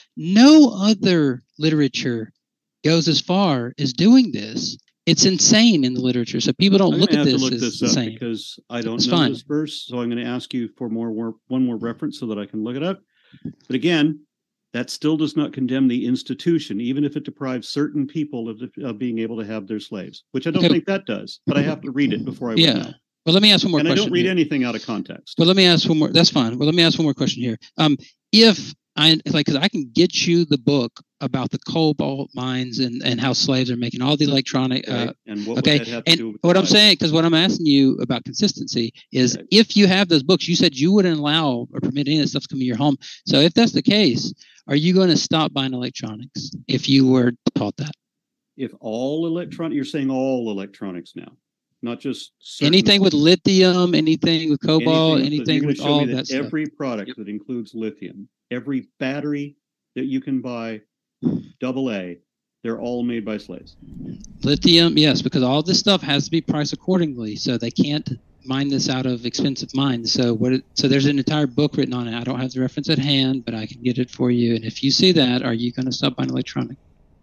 [SPEAKER 5] No other literature goes as far as doing this. It's insane in the literature. So people don't
[SPEAKER 7] I'm
[SPEAKER 5] look at
[SPEAKER 7] have
[SPEAKER 5] this
[SPEAKER 7] to look
[SPEAKER 5] as
[SPEAKER 7] this
[SPEAKER 5] the
[SPEAKER 7] up
[SPEAKER 5] same.
[SPEAKER 7] Because I don't
[SPEAKER 5] it's
[SPEAKER 7] know
[SPEAKER 5] fine.
[SPEAKER 7] this verse, so I'm going to ask you for more, more one more reference so that I can look it up. But again, that still does not condemn the institution, even if it deprives certain people of, of being able to have their slaves, which I don't okay. think that does. But I have to read it before I
[SPEAKER 5] yeah.
[SPEAKER 7] would know.
[SPEAKER 5] Well, let me ask one more
[SPEAKER 7] and
[SPEAKER 5] question.
[SPEAKER 7] And I don't read
[SPEAKER 5] here.
[SPEAKER 7] anything out of context.
[SPEAKER 5] Well, let me ask one more. That's fine. Well, let me ask one more question here. Um, if I like, because I can get you the book about the cobalt mines and, and how slaves are making all the electronic.
[SPEAKER 7] Okay.
[SPEAKER 5] Uh,
[SPEAKER 7] and what
[SPEAKER 5] okay.
[SPEAKER 7] would that have to
[SPEAKER 5] and
[SPEAKER 7] do with
[SPEAKER 5] what
[SPEAKER 7] the
[SPEAKER 5] I'm
[SPEAKER 7] Bible?
[SPEAKER 5] saying, because what I'm asking you about consistency is, okay. if you have those books, you said you wouldn't allow or permit any of that stuff to come to your home. So if that's the case, are you going to stop buying electronics if you were taught that?
[SPEAKER 7] If all electronic, you're saying all electronics now. Not just certain
[SPEAKER 5] anything with lithium, anything with cobalt, anything,
[SPEAKER 7] anything
[SPEAKER 5] with all
[SPEAKER 7] that,
[SPEAKER 5] that
[SPEAKER 7] stuff. Every product
[SPEAKER 5] yep.
[SPEAKER 7] that includes lithium, every battery that you can buy, double A, they're all made by slaves.
[SPEAKER 5] Lithium, yes, because all this stuff has to be priced accordingly, so they can't mine this out of expensive mines. So what? It, so there's an entire book written on it. I don't have the reference at hand, but I can get it for you. And if you see that, are you going to stop buying electronics?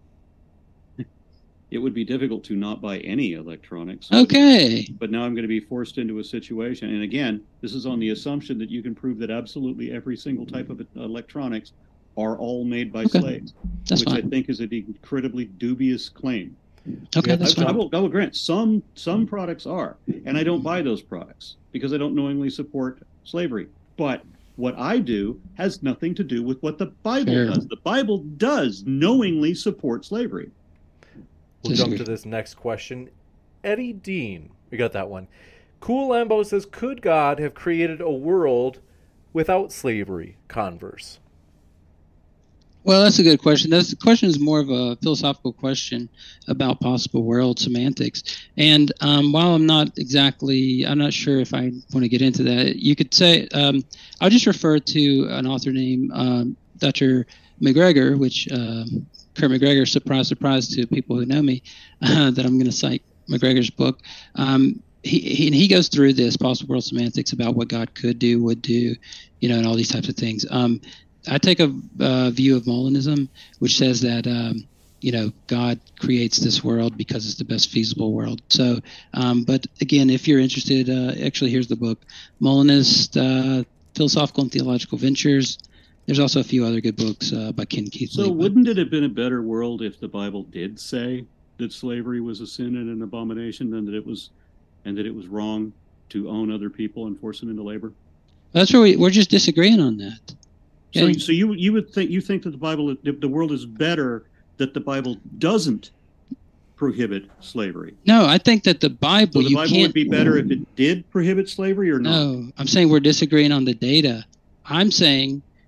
[SPEAKER 7] It would be difficult to not buy any electronics.
[SPEAKER 5] Okay.
[SPEAKER 7] But, but now I'm going to be forced into a situation. And again, this is on the assumption that you can prove that absolutely every single type of electronics are all made by okay. slaves.
[SPEAKER 5] That's
[SPEAKER 7] which
[SPEAKER 5] fine.
[SPEAKER 7] I think is an incredibly dubious claim.
[SPEAKER 5] Okay,
[SPEAKER 7] yeah,
[SPEAKER 5] that's
[SPEAKER 7] I,
[SPEAKER 5] fine.
[SPEAKER 7] I will, I will grant some, some products are, and I don't buy those products because I don't knowingly support slavery. But what I do has nothing to do with what the Bible sure. does. The Bible does knowingly support slavery.
[SPEAKER 6] We'll jump to this next question. Eddie Dean, we got that one. Cool Lambo says, could God have created a world without slavery? Converse.
[SPEAKER 5] Well, that's a good question. That's, the question is more of a philosophical question about possible world semantics. And um, while I'm not exactly, I'm not sure if I want to get into that, you could say, um, I'll just refer to an author named um, Doctor McGregor, which... Uh, Kurt McGregor, surprise, surprise to people who know me, uh, that I'm going to cite McGregor's book. Um, he, he he goes through this possible world semantics about what God could do, would do, you know, and all these types of things. Um, I take a uh, view of Molinism, which says that, um, you know, God creates this world because it's the best feasible world. So, um, but again, if you're interested, uh, actually, here's the book, Molinist uh, Philosophical and Theological Ventures. There's also a few other good books uh, by Ken Keathley.
[SPEAKER 7] So wouldn't it have been a better world if the Bible did say that slavery was a sin and an abomination, than that it was, and that it was wrong to own other people and force them into labor?
[SPEAKER 5] That's where we, we're just disagreeing on that.
[SPEAKER 7] So, yeah. so you you would think you think that the Bible, the world is better that the Bible doesn't prohibit slavery?
[SPEAKER 5] No, I think that the Bible.
[SPEAKER 7] So the
[SPEAKER 5] you
[SPEAKER 7] Bible
[SPEAKER 5] can't,
[SPEAKER 7] would be better if it did prohibit slavery, or not?
[SPEAKER 5] No, I'm saying we're disagreeing on the data. I'm saying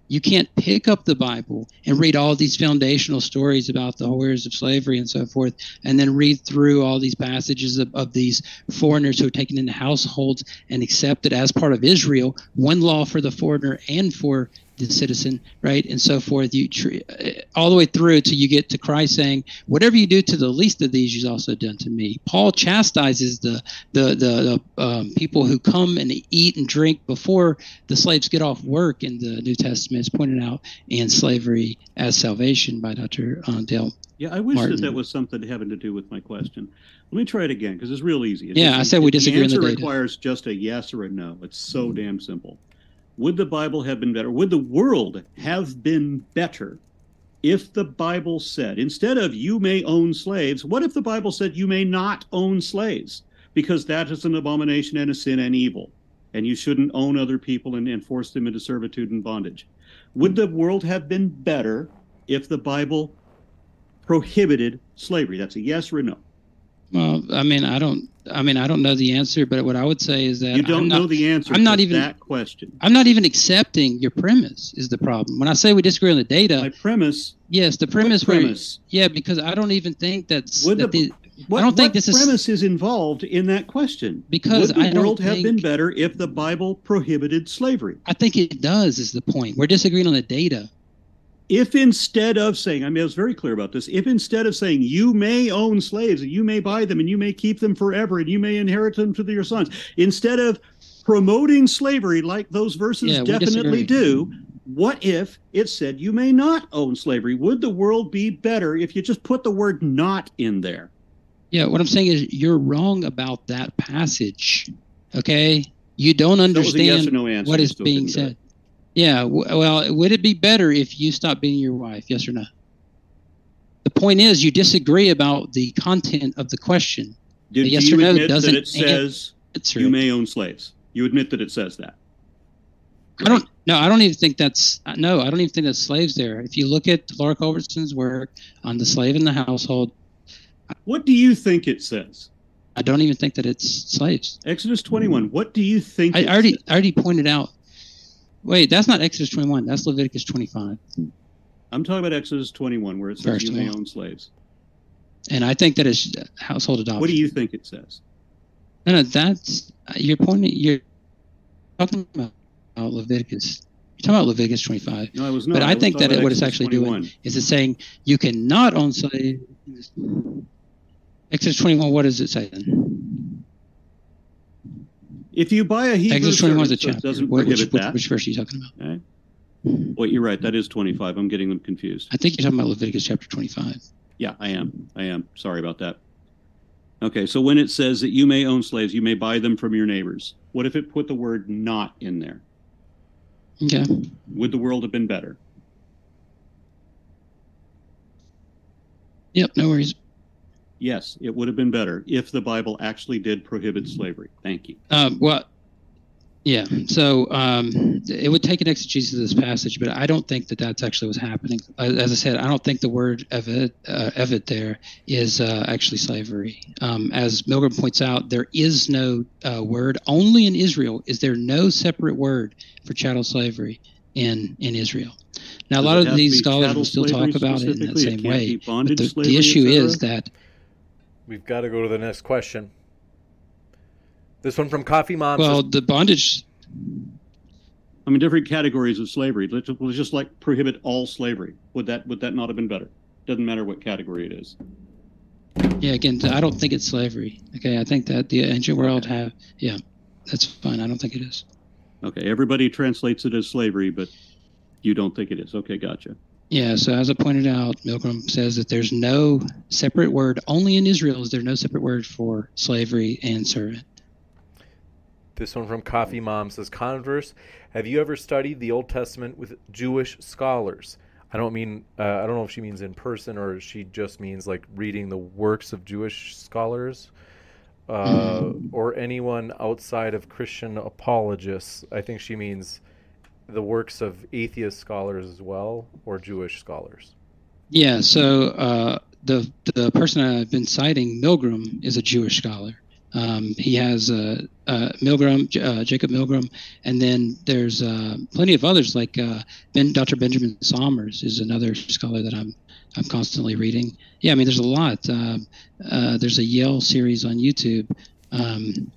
[SPEAKER 5] You can't pick up the Bible and read all these foundational stories about the horrors of slavery and so forth, and then read through all these passages of, of these foreigners who are taken into households and accepted as part of Israel, one law for the foreigner and for the citizen, right, and so forth. You tr- all the way through till you get to Christ saying, "Whatever you do to the least of these, you've also done to me." Paul chastises the the the, the um, people who come and eat and drink before the slaves get off work in the New Testament. It's pointed out in Slavery as Salvation by Doctor Uh, Dale.
[SPEAKER 7] Yeah, I wish
[SPEAKER 5] Martin.
[SPEAKER 7] that that was something having to do with my question. Let me try it again because it's real easy. It
[SPEAKER 5] Yeah,
[SPEAKER 7] just-
[SPEAKER 5] I said we
[SPEAKER 7] it-
[SPEAKER 5] disagree on the
[SPEAKER 7] answer
[SPEAKER 5] data.
[SPEAKER 7] requires just a yes or a no. It's so damn simple. Would the Bible have been better? Would the world have been better if the Bible said, instead of you may own slaves, what if the Bible said you may not own slaves? Because that is an abomination and a sin and evil. And you shouldn't own other people and, and force them into servitude and bondage. Would the world have been better if the Bible prohibited slavery? That's a yes or a no.
[SPEAKER 5] Well, I mean, I don't. I mean, I don't know the answer, but what I would say is that
[SPEAKER 7] You don't
[SPEAKER 5] I'm not,
[SPEAKER 7] know the answer
[SPEAKER 5] I'm
[SPEAKER 7] to
[SPEAKER 5] not even,
[SPEAKER 7] that question.
[SPEAKER 5] I'm not even accepting your premise is the problem. When I say we disagree on the data,
[SPEAKER 7] My premise,
[SPEAKER 5] yes, the premise,
[SPEAKER 7] what
[SPEAKER 5] where,
[SPEAKER 7] premise?
[SPEAKER 5] yeah, because I don't even think that's.
[SPEAKER 7] Would
[SPEAKER 5] That
[SPEAKER 7] the-
[SPEAKER 5] the,
[SPEAKER 7] What,
[SPEAKER 5] I don't think
[SPEAKER 7] what
[SPEAKER 5] this is
[SPEAKER 7] premise is involved in that question?
[SPEAKER 5] Because
[SPEAKER 7] Would the
[SPEAKER 5] I don't
[SPEAKER 7] world have been
[SPEAKER 5] think-
[SPEAKER 7] better if the Bible prohibited slavery?
[SPEAKER 5] I think it does. Is the point? We're disagreeing on the data.
[SPEAKER 7] If instead of saying, I mean, I was very clear about this, if instead of saying you may own slaves and you may buy them and you may keep them forever and you may inherit them to your sons, instead of promoting slavery like those verses
[SPEAKER 5] Yeah, we
[SPEAKER 7] definitely
[SPEAKER 5] disagree.
[SPEAKER 7] do, what if it said you may not own slavery? Would the world be better if you just put the word not in there?
[SPEAKER 5] Yeah, what I'm saying is you're wrong about that passage. Okay, you don't
[SPEAKER 7] That was a yes
[SPEAKER 5] understand
[SPEAKER 7] or no answer.
[SPEAKER 5] what
[SPEAKER 7] You
[SPEAKER 5] is
[SPEAKER 7] still
[SPEAKER 5] being
[SPEAKER 7] couldn't do it.
[SPEAKER 5] said. Yeah, w- well, would it be better if you stopped being your wife? Yes or no? The point is, you disagree about the content of the question.
[SPEAKER 7] Did
[SPEAKER 5] The yes
[SPEAKER 7] you
[SPEAKER 5] or no
[SPEAKER 7] admit that
[SPEAKER 5] doesn't
[SPEAKER 7] it says
[SPEAKER 5] answer
[SPEAKER 7] you
[SPEAKER 5] it.
[SPEAKER 7] may own slaves? You admit that it says that?
[SPEAKER 5] I don't. No, I don't even think that's. No, I don't even think that's slaves there. If you look at Laura Culbertson's work on the slave in the household,
[SPEAKER 7] What do you think it says?
[SPEAKER 5] I don't even think that it's slaves.
[SPEAKER 7] Exodus twenty-one. What do you think
[SPEAKER 5] I
[SPEAKER 7] it
[SPEAKER 5] already,
[SPEAKER 7] says?
[SPEAKER 5] I already pointed out. Wait, that's not Exodus twenty-one. That's Leviticus twenty-five.
[SPEAKER 7] I'm talking about Exodus twenty-one, where it says
[SPEAKER 5] Verse
[SPEAKER 7] you may
[SPEAKER 5] twenty-one.
[SPEAKER 7] own slaves.
[SPEAKER 5] And I think that is household adoption.
[SPEAKER 7] What do you think it says?
[SPEAKER 5] No, no, that's you're pointing. You're talking about Leviticus. You're talking about Leviticus twenty-five.
[SPEAKER 7] No, I was not.
[SPEAKER 5] But I,
[SPEAKER 7] was
[SPEAKER 5] think
[SPEAKER 7] talking
[SPEAKER 5] that it,
[SPEAKER 7] about
[SPEAKER 5] what it's
[SPEAKER 7] Exodus
[SPEAKER 5] actually
[SPEAKER 7] twenty-one.
[SPEAKER 5] doing is it's saying you cannot own slaves. Exodus twenty-one. What does it say then?
[SPEAKER 7] If you buy a Hebrew
[SPEAKER 5] Exodus twenty-one is a
[SPEAKER 7] servant, so it
[SPEAKER 5] chapter.
[SPEAKER 7] doesn't
[SPEAKER 5] What- which,
[SPEAKER 7] prohibit
[SPEAKER 5] which,
[SPEAKER 7] that.
[SPEAKER 5] which verse are you talking about?
[SPEAKER 7] Okay. Well, you're right. That is twenty-five. I'm getting them confused.
[SPEAKER 5] I think you're talking about Leviticus chapter twenty-five.
[SPEAKER 7] Yeah, I am. I am. Sorry about that. Okay, so when it says that you may own slaves, you may buy them from your neighbors. What if it put the word not in there?
[SPEAKER 5] Okay.
[SPEAKER 7] Would the world have been better?
[SPEAKER 5] Yep. No worries.
[SPEAKER 7] Yes, it would have been better if the Bible actually did prohibit slavery. Thank you.
[SPEAKER 5] Um, well, yeah. So um, it would take an exegesis of this passage, but I don't think that that's actually what's happening. As I said, I don't think the word evet, uh, evet there is uh, actually slavery. Um, as Milgram points out, there is no uh, word. Only in Israel is there no separate word for chattel slavery in in Israel. Now, a
[SPEAKER 7] Does
[SPEAKER 5] lot
[SPEAKER 7] it
[SPEAKER 5] of
[SPEAKER 7] have to
[SPEAKER 5] these
[SPEAKER 7] be
[SPEAKER 5] scholars
[SPEAKER 7] chattel
[SPEAKER 5] will still talk
[SPEAKER 7] slavery
[SPEAKER 5] about it in that
[SPEAKER 7] specifically? It
[SPEAKER 5] same
[SPEAKER 7] can't
[SPEAKER 5] way.
[SPEAKER 7] be
[SPEAKER 5] But
[SPEAKER 7] bondage
[SPEAKER 5] the,
[SPEAKER 7] slavery,
[SPEAKER 5] the issue
[SPEAKER 7] et cetera?
[SPEAKER 5] is that
[SPEAKER 6] We've got to go to the next question. This one from Coffee Mom.
[SPEAKER 5] well,
[SPEAKER 6] says,
[SPEAKER 5] the bondage.
[SPEAKER 7] I mean, different categories of slavery. Let's, let's just like prohibit all slavery. Would that would that not have been better? Doesn't matter what category it is.
[SPEAKER 5] Yeah, again, I don't think it's slavery. Okay, I think that the ancient world have, yeah, that's fine. I don't think it is.
[SPEAKER 7] Okay, everybody translates it as slavery, but you don't think it is. Okay, gotcha.
[SPEAKER 5] Yeah, so as I pointed out, Milgram says that there's no separate word. Only in Israel is there no separate word for slavery and servant.
[SPEAKER 6] This one from Coffee Mom says, Converse, have you ever studied the Old Testament with Jewish scholars? I don't mean, uh, I don't know if she means in person or she just means like reading the works of Jewish scholars uh, mm. or anyone outside of Christian apologists. I think she means the works of atheist scholars as well, or Jewish scholars.
[SPEAKER 5] Yeah, so uh, the the person I've been citing, Milgram, is a Jewish scholar. Um, he has uh, uh, Milgram, uh, Jacob Milgram, and then there's uh, plenty of others like uh, ben, Doctor Benjamin Somers is another scholar that I'm I'm constantly reading. Yeah, I mean, there's a lot. Uh, uh, there's a Yale series on YouTube. Um,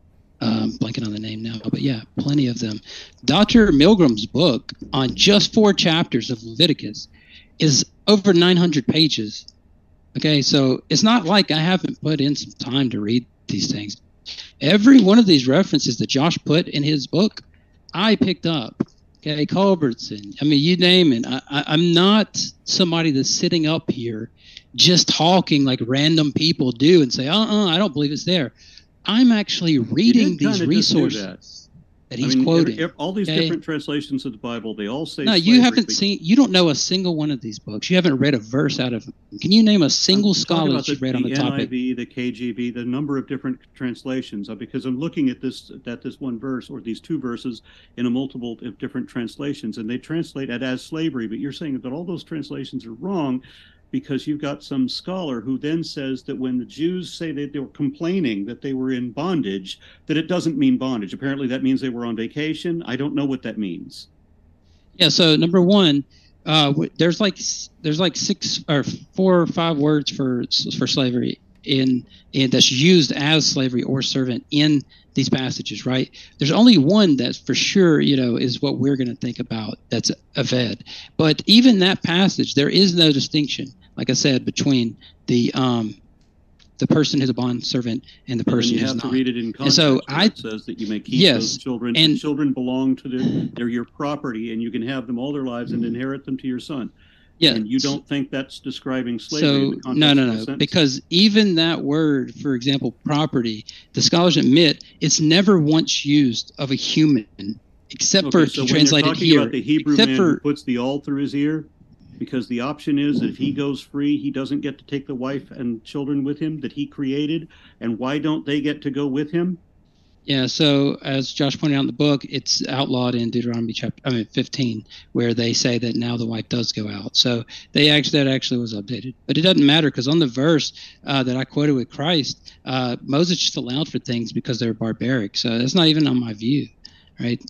[SPEAKER 5] um, blanking on the name now, but yeah, plenty of them. Doctor Milgram's book on just four chapters of Leviticus is over nine hundred pages. Okay, so it's not like I haven't put in some time to read these things. Every one of these references that Josh put in his book, I picked up. Okay, Culbertson. I mean, you name it. I, I, I'm not somebody that's sitting up here just talking like random people do and say, uh-uh, I don't believe it's there. I'm actually reading these resources that he's
[SPEAKER 7] I mean,
[SPEAKER 5] quoting.
[SPEAKER 7] Every, every, all these
[SPEAKER 5] okay?
[SPEAKER 7] different translations of the Bible, they all say
[SPEAKER 5] no,
[SPEAKER 7] slavery,
[SPEAKER 5] you haven't
[SPEAKER 7] but,
[SPEAKER 5] seen, you don't know a single one of these books. You haven't read a verse out of them. Can you name a single
[SPEAKER 7] I'm
[SPEAKER 5] scholar that
[SPEAKER 7] the,
[SPEAKER 5] you've read
[SPEAKER 7] the
[SPEAKER 5] on the topic?
[SPEAKER 7] N I V, the K J V, the number of different translations, uh, because I'm looking at this at this one verse or these two verses in a multiple of different translations, and they translate it as slavery, but you're saying that all those translations are wrong because you've got some scholar who then says that when the Jews say that they were complaining that they were in bondage, that it doesn't mean bondage. Apparently that means they were on vacation. I don't know what that means.
[SPEAKER 5] Yeah, so number one, uh, there's like there's like six or four or five words for for slavery in, in that's used as slavery or servant in these passages, right? There's only one that's for sure, you know, is what we're going to think about. That's aved. But even that passage, there is no distinction, like I said, between the um, the person who's a bond servant and the person
[SPEAKER 7] and you
[SPEAKER 5] who's
[SPEAKER 7] have
[SPEAKER 5] not.
[SPEAKER 7] to read it in context.
[SPEAKER 5] And so I,
[SPEAKER 7] it says that you may keep
[SPEAKER 5] yes,
[SPEAKER 7] those children.
[SPEAKER 5] and
[SPEAKER 7] the children belong to the, they're your property, and you can have them all their lives and inherit them to your son.
[SPEAKER 5] Yeah,
[SPEAKER 7] and you don't think that's describing slavery?
[SPEAKER 5] So
[SPEAKER 7] in the context
[SPEAKER 5] no, no,
[SPEAKER 7] of the
[SPEAKER 5] no,
[SPEAKER 7] sentence?
[SPEAKER 5] because even that word, for example, property, the scholars admit it's never once used of a human, except
[SPEAKER 7] Okay,
[SPEAKER 5] for
[SPEAKER 7] so
[SPEAKER 5] to
[SPEAKER 7] when
[SPEAKER 5] translate
[SPEAKER 7] you're
[SPEAKER 5] it
[SPEAKER 7] talking
[SPEAKER 5] here.
[SPEAKER 7] about the Hebrew
[SPEAKER 5] except
[SPEAKER 7] man
[SPEAKER 5] for
[SPEAKER 7] who puts the awl through his ear, because the option is that if he goes free, he doesn't get to take the wife and children with him that he created, and why don't they get to go with him?
[SPEAKER 5] Yeah, so as Josh pointed out in the book, it's outlawed in Deuteronomy chapter, I mean, fifteen, where they say that now the wife does go out. So they actually that actually was updated, but it doesn't matter because on the verse uh, that I quoted with Christ, uh, Moses just allowed for things because they're barbaric. So that's not even on my view, right?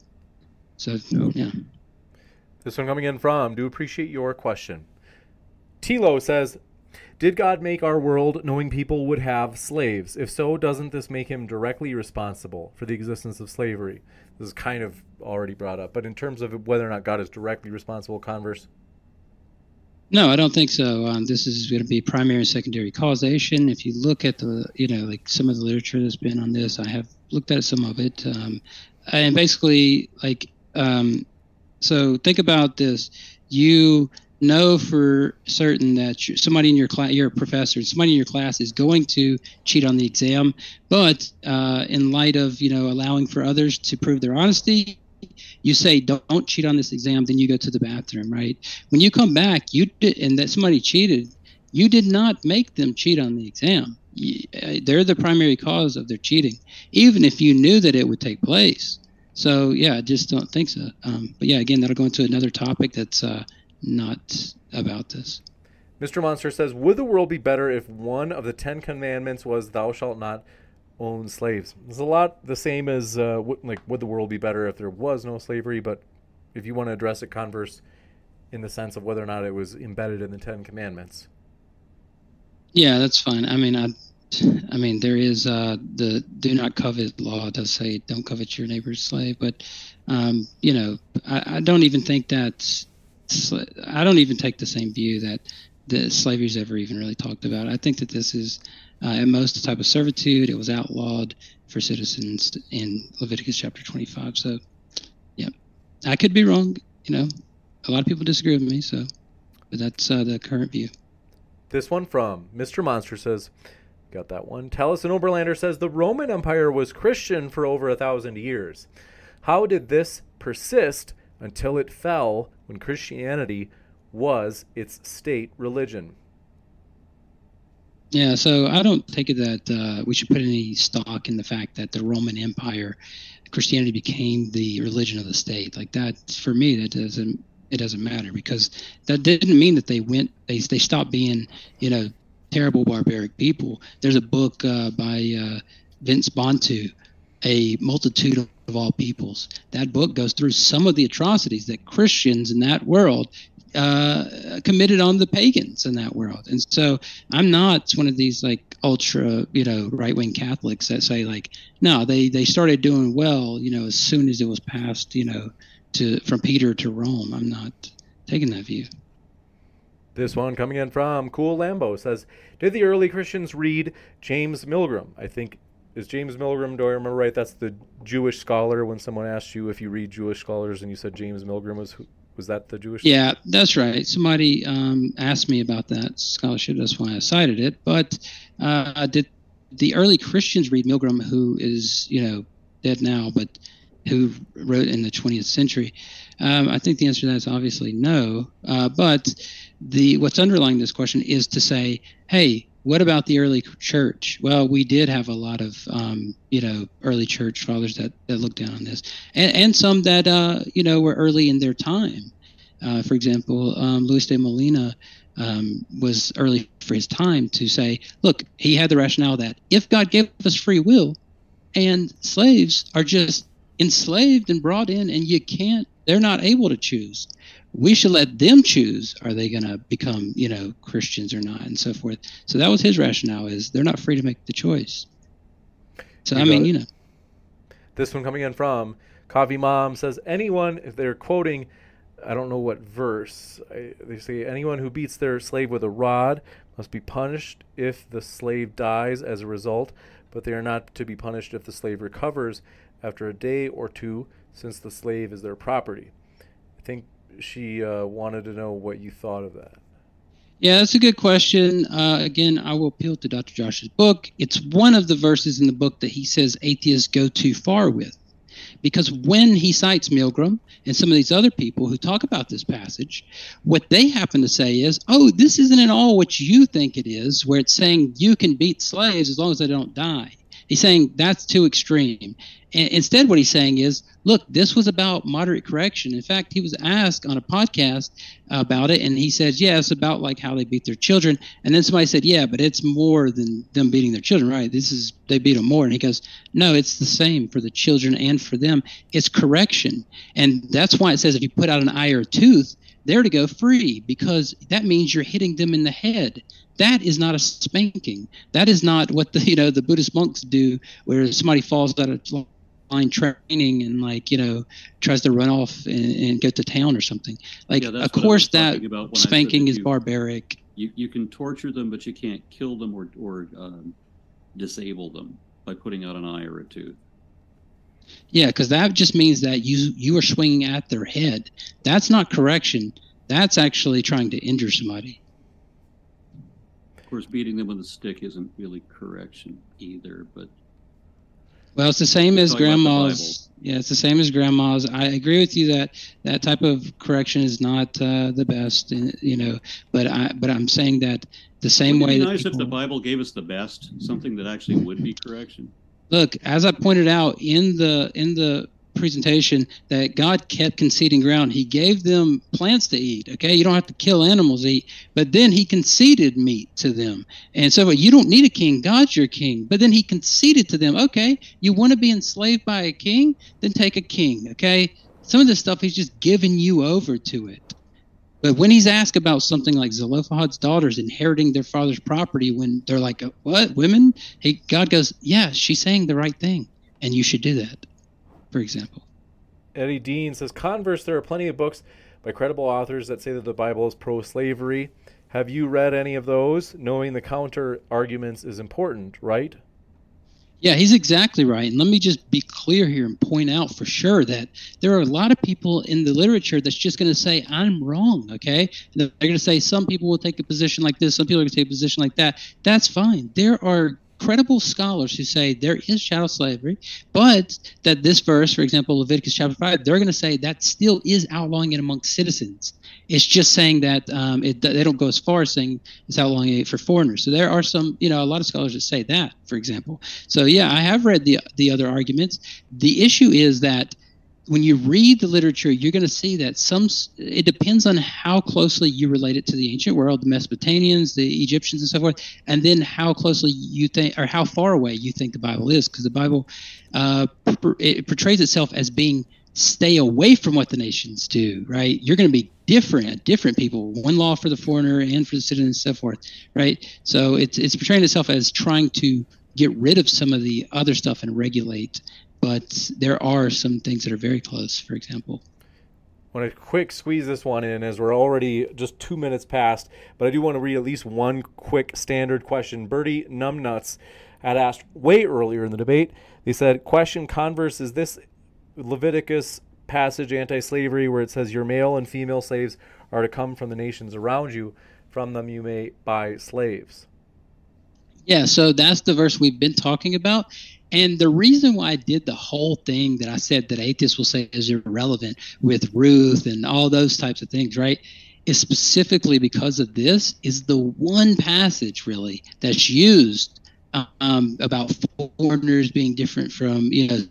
[SPEAKER 5] So yeah.
[SPEAKER 6] This one coming in from, do appreciate your question. Tilo says, did God make our world knowing people would have slaves? If so, doesn't this make him directly responsible for the existence of slavery? This is kind of already brought up, but in terms of whether or not God is directly responsible, Converse?
[SPEAKER 5] No, I don't think so. Um, this is going to be primary and secondary causation. If you look at the, you know, like some of the literature that's been on this, I have looked at some of it. Um, and basically, like, um, so think about this. You know for certain that you're, somebody in your class, you're a professor, somebody in your class is going to cheat on the exam, but uh, in light of, you know, allowing for others to prove their honesty, you say, don't, don't cheat on this exam, then you go to the bathroom, right? When you come back, you did, and that somebody cheated, you did not make them cheat on the exam. You, uh, they're the primary cause of their cheating, even if you knew that it would take place. So, yeah, I just don't think so. Um, but, yeah, again, that'll go into another topic that's uh, not about this.
[SPEAKER 6] Mister Monster says, would the world be better if one of the Ten Commandments was thou shalt not own slaves? It's a lot the same as, uh, w- like, would the world be better if there was no slavery? But if you want to address it, Converse, in the sense of whether or not it was embedded in the Ten Commandments.
[SPEAKER 5] Yeah, that's fine. I mean, I, I mean, there is uh, the do not covet law does say don't covet your neighbor's slave, but um, you know, I, I don't even think that's. I don't even take the same view that the slavery is ever even really talked about. I think that this is uh, at most a type of servitude. It was outlawed for citizens in Leviticus chapter twenty-five. So, yeah, I could be wrong. You know, a lot of people disagree with me. So, but that's uh, the current view.
[SPEAKER 6] This one from Mister Monster says, got that one. Taliesin Oberlander says, the Roman Empire was Christian for over a thousand years. How did this persist until it fell when Christianity was its state religion?
[SPEAKER 5] Yeah, so I don't take it that uh, we should put any stock in the fact that the Roman Empire, Christianity became the religion of the state. Like that, for me, that doesn't it doesn't matter, because that didn't mean that they went they they stopped being, you know, terrible barbaric people. There's a book uh, by uh, Vince Bantu, A Multitude of All Peoples. That book goes through some of the atrocities that Christians in that world uh, committed on the pagans in that world. And so I'm not one of these like ultra, you know, right-wing Catholics that say like, no, they, they started doing well, you know, as soon as it was passed, you know, to from Peter to Rome. I'm not taking that view.
[SPEAKER 6] This one coming in from Cool Lambo says, did the early Christians read James Milgram? I think, is James Milgram, do I remember right? That's the Jewish scholar. When someone asked you if you read Jewish scholars and you said James Milgram, was was that the Jewish?
[SPEAKER 5] Yeah, that's right. Somebody um, asked me about that scholarship. That's why I cited it. But uh, did the early Christians read Milgram, who is, you know, dead now, but who wrote in the twentieth century? Um, I think the answer to that is obviously no. Uh, but the what's underlying this question is to say, hey, what about the early church? Well, we did have a lot of, um, you know, early church fathers that, that looked down on this, and, and some that, uh, you know, were early in their time. Uh, for example, um, Luis de Molina um, was early for his time to say, look, he had the rationale that if God gave us free will and slaves are just enslaved and brought in and you can't, they're not able to choose. We should let them choose. Are they going to become, you know, Christians or not, and so forth. So that was his rationale, is they're not free to make the choice. So, you I mean, it. you know.
[SPEAKER 6] This one coming in from Coffee Mom says, anyone, if they're quoting, I don't know what verse, I, they say, anyone who beats their slave with a rod must be punished if the slave dies as a result, but they are not to be punished if the slave recovers after a day or two, since the slave is their property. I think she uh, wanted to know what you thought of that.
[SPEAKER 5] Yeah, that's a good question. Uh, again, I will appeal to Doctor Josh's book. It's one of the verses in the book that he says atheists go too far with. Because when he cites Milgram and some of these other people who talk about this passage, what they happen to say is, oh, this isn't at all what you think it is, where it's saying you can beat slaves as long as they don't die. He's saying that's too extreme. And instead, what he's saying is, look, this was about moderate correction. In fact, he was asked on a podcast about it, and he says, yeah, it's about like how they beat their children. And then somebody said, yeah, but it's more than them beating their children, right? This is, they beat them more. And he goes, no, it's the same for the children and for them. It's correction. And that's why it says if you put out an eye or a tooth, they're to go free, because that means you're hitting them in the head. That is not a spanking. That is not what the, you know, the Buddhist monks do, where somebody falls out of line training and, like, you know, tries to run off and, and go to town or something. Like, yeah, of course that spanking is you, barbaric.
[SPEAKER 4] You you can torture them, but you can't kill them or or um, disable them by putting out an eye or a tooth.
[SPEAKER 5] Yeah, because that just means that you you are swinging at their head. That's not correction. That's actually trying to injure somebody.
[SPEAKER 4] Of course, beating them with a stick isn't really correction either, but.
[SPEAKER 5] Well, it's the same as grandma's. Yeah, it's the same as grandma's. I agree with you that that type of correction is not uh, the best, you know. But I, but I'm saying that the same way.
[SPEAKER 4] It'd be
[SPEAKER 5] that
[SPEAKER 4] nice
[SPEAKER 5] people,
[SPEAKER 4] if the Bible gave us the best, something that actually would be correction.
[SPEAKER 5] Look, as I pointed out in the in the presentation, that God kept conceding ground. He gave them plants to eat. Okay, you don't have to kill animals to eat, but then he conceded meat to them. And so you don't need a king. God's your king. But then he conceded to them. Okay, you want to be enslaved by a king? Then take a king. Okay, some of this stuff he's just giving you over to it. But when he's asked about something like Zelophehad's daughters inheriting their father's property, when they're like, what, women? He, God goes, yeah, she's saying the right thing, and you should do that. For example,
[SPEAKER 6] Eddie Dean says, converse, there are plenty of books by credible authors that say that the Bible is pro-slavery. Have you read any of those? Knowing the counter arguments is important, right?
[SPEAKER 5] Yeah, he's exactly right. And let me just be clear here and point out for sure that there are a lot of people in the literature that's just going to say, I'm wrong, okay? They're going to say some people will take a position like this, some people are going to take a position like that. That's fine. There are credible scholars who say there is chattel slavery, but that this verse, for example, Leviticus chapter five, they're going to say that still is outlawing it amongst citizens. It's just saying that um, it, they don't go as far as saying it's outlawing it for foreigners. So there are some, you know, a lot of scholars that say that, for example. So yeah, I have read the the other arguments. The issue is that when you read the literature, you're going to see that some, it depends on how closely you relate it to the ancient world, the Mesopotamians, the Egyptians, and so forth, and then how closely you think, or how far away you think the Bible is, because the Bible, uh, it portrays itself as being stay away from what the nations do, right? You're going to be different, different people, one law for the foreigner and for the citizen and so forth, right? So it's it's portraying itself as trying to get rid of some of the other stuff and regulate, but there are some things that are very close, for example.
[SPEAKER 6] I want to quick squeeze this one in as we're already just two minutes past, but I do want to read at least one quick standard question. Birdie Numbnuts had asked way earlier in the debate. They said, question, converse, is this Leviticus passage anti-slavery where it says your male and female slaves are to come from the nations around you, from them you may buy slaves?
[SPEAKER 5] Yeah, so that's the verse we've been talking about. And the reason why I did the whole thing that I said that atheists will say is irrelevant with Ruth and all those types of things, right, is specifically because of this is the one passage really that's used um, about foreigners being different from, you know,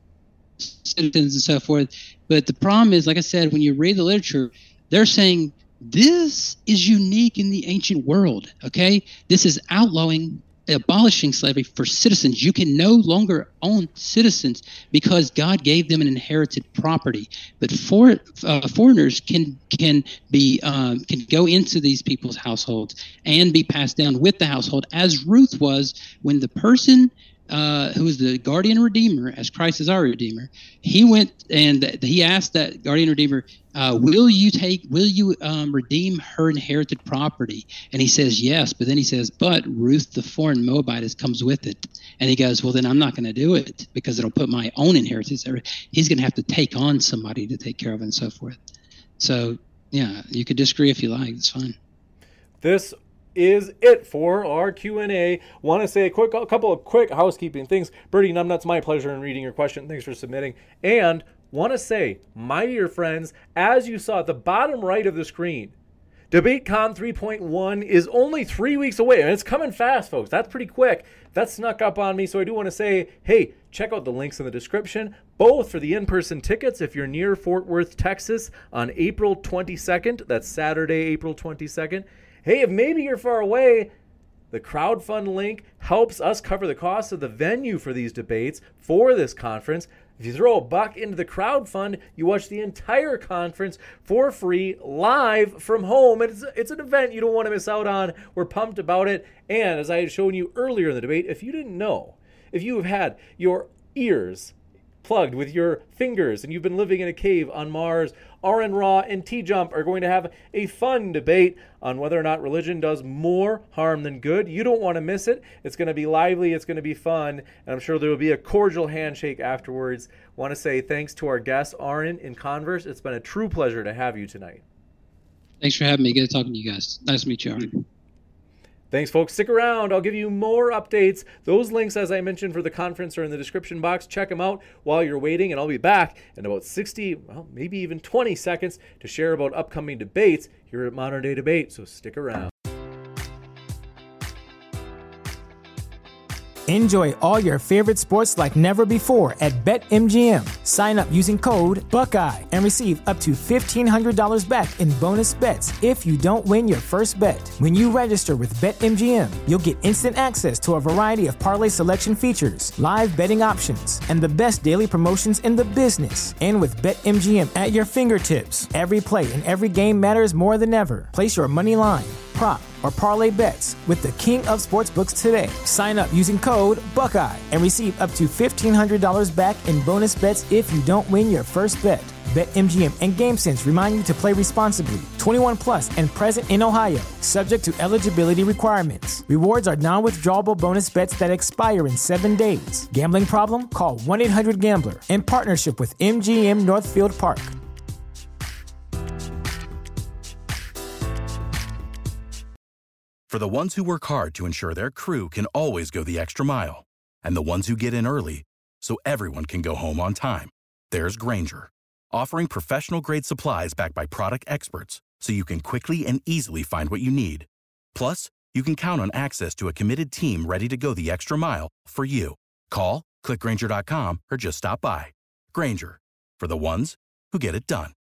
[SPEAKER 5] citizens and so forth. But the problem is, like I said, when you read the literature, they're saying this is unique in the ancient world. Okay, this is outlawing, abolishing slavery for citizens. You can no longer own citizens because God gave them an inherited property. But for uh, foreigners can can be um, can go into these people's households and be passed down with the household, as Ruth was when the person uh, who was the guardian redeemer, as Christ is our redeemer, he went and he asked that guardian redeemer, uh, will you take, will you um, redeem her inherited property? And he says, yes. But then he says, but Ruth, the foreign Moabitess, comes with it. And he goes, well, then I'm not going to do it because it'll put my own inheritance. He's going to have to take on somebody to take care of and so forth. So, yeah, you could disagree if you like. It's fine.
[SPEAKER 6] This is it for our Q and A. Want to say a quick, a couple of quick housekeeping things. Birdie Numbnuts, my pleasure in reading your question. Thanks for submitting. And want to say, my dear friends, as you saw at the bottom right of the screen, DebateCon three point one is only three weeks away, and it's coming fast, folks. That's pretty quick. That snuck up on me, so I do want to say, hey, check out the links in the description, both for the in-person tickets if you're near Fort Worth, Texas, on April twenty-second. That's Saturday, April twenty-second. Hey, if maybe you're far away, the crowdfund link helps us cover the cost of the venue for these debates for this conference. If you throw a buck into the crowdfund, you watch the entire conference for free, live from home. It's, it's an event you don't want to miss out on. We're pumped about it. And as I had shown you earlier in the debate, if you didn't know, if you have had your ears plugged with your fingers and you've been living in a cave on Mars, Aaron Ra and T-Jump are going to have a fun debate on whether or not religion does more harm than good. You don't want to miss it. It's going to be lively. It's going to be fun. And I'm sure there will be a cordial handshake afterwards. Want to say thanks to our guest, Aaron in Converse. It's been a true pleasure to have you tonight.
[SPEAKER 5] Thanks for having me. Good talking to you guys. Nice to meet you, Aaron.
[SPEAKER 6] Thanks, folks. Stick around. I'll give you more updates. Those links, as I mentioned, for the conference are in the description box. Check them out while you're waiting, and I'll be back in about sixty, well, maybe even twenty seconds to share about upcoming debates here at Modern Day Debate, so stick around.
[SPEAKER 1] Enjoy all your favorite sports like never before at BetMGM. Sign up using code Buckeye and receive up to fifteen hundred dollars back in bonus bets if you don't win your first bet. When you register with BetMGM, you'll get instant access to a variety of parlay selection features, live betting options, and the best daily promotions in the business. And with BetMGM at your fingertips, every play and every game matters more than ever. Place your money line, prop, or parlay bets with the king of sportsbooks today. Sign up using code Buckeye and receive up to fifteen hundred dollars back in bonus bets if you don't win your first bet. BetMGM and GameSense remind you to play responsibly. twenty-one plus and present in Ohio, subject to eligibility requirements. Rewards are non-withdrawable bonus bets that expire in seven days. Gambling problem? Call one eight hundred gambler in partnership with M G M Northfield Park.
[SPEAKER 8] For the ones who work hard to ensure their crew can always go the extra mile, and the ones who get in early so everyone can go home on time, there's Grainger, offering professional-grade supplies backed by product experts so you can quickly and easily find what you need. Plus, you can count on access to a committed team ready to go the extra mile for you. Call, click Grainger dot com, or just stop by. Grainger, for the ones who get it done.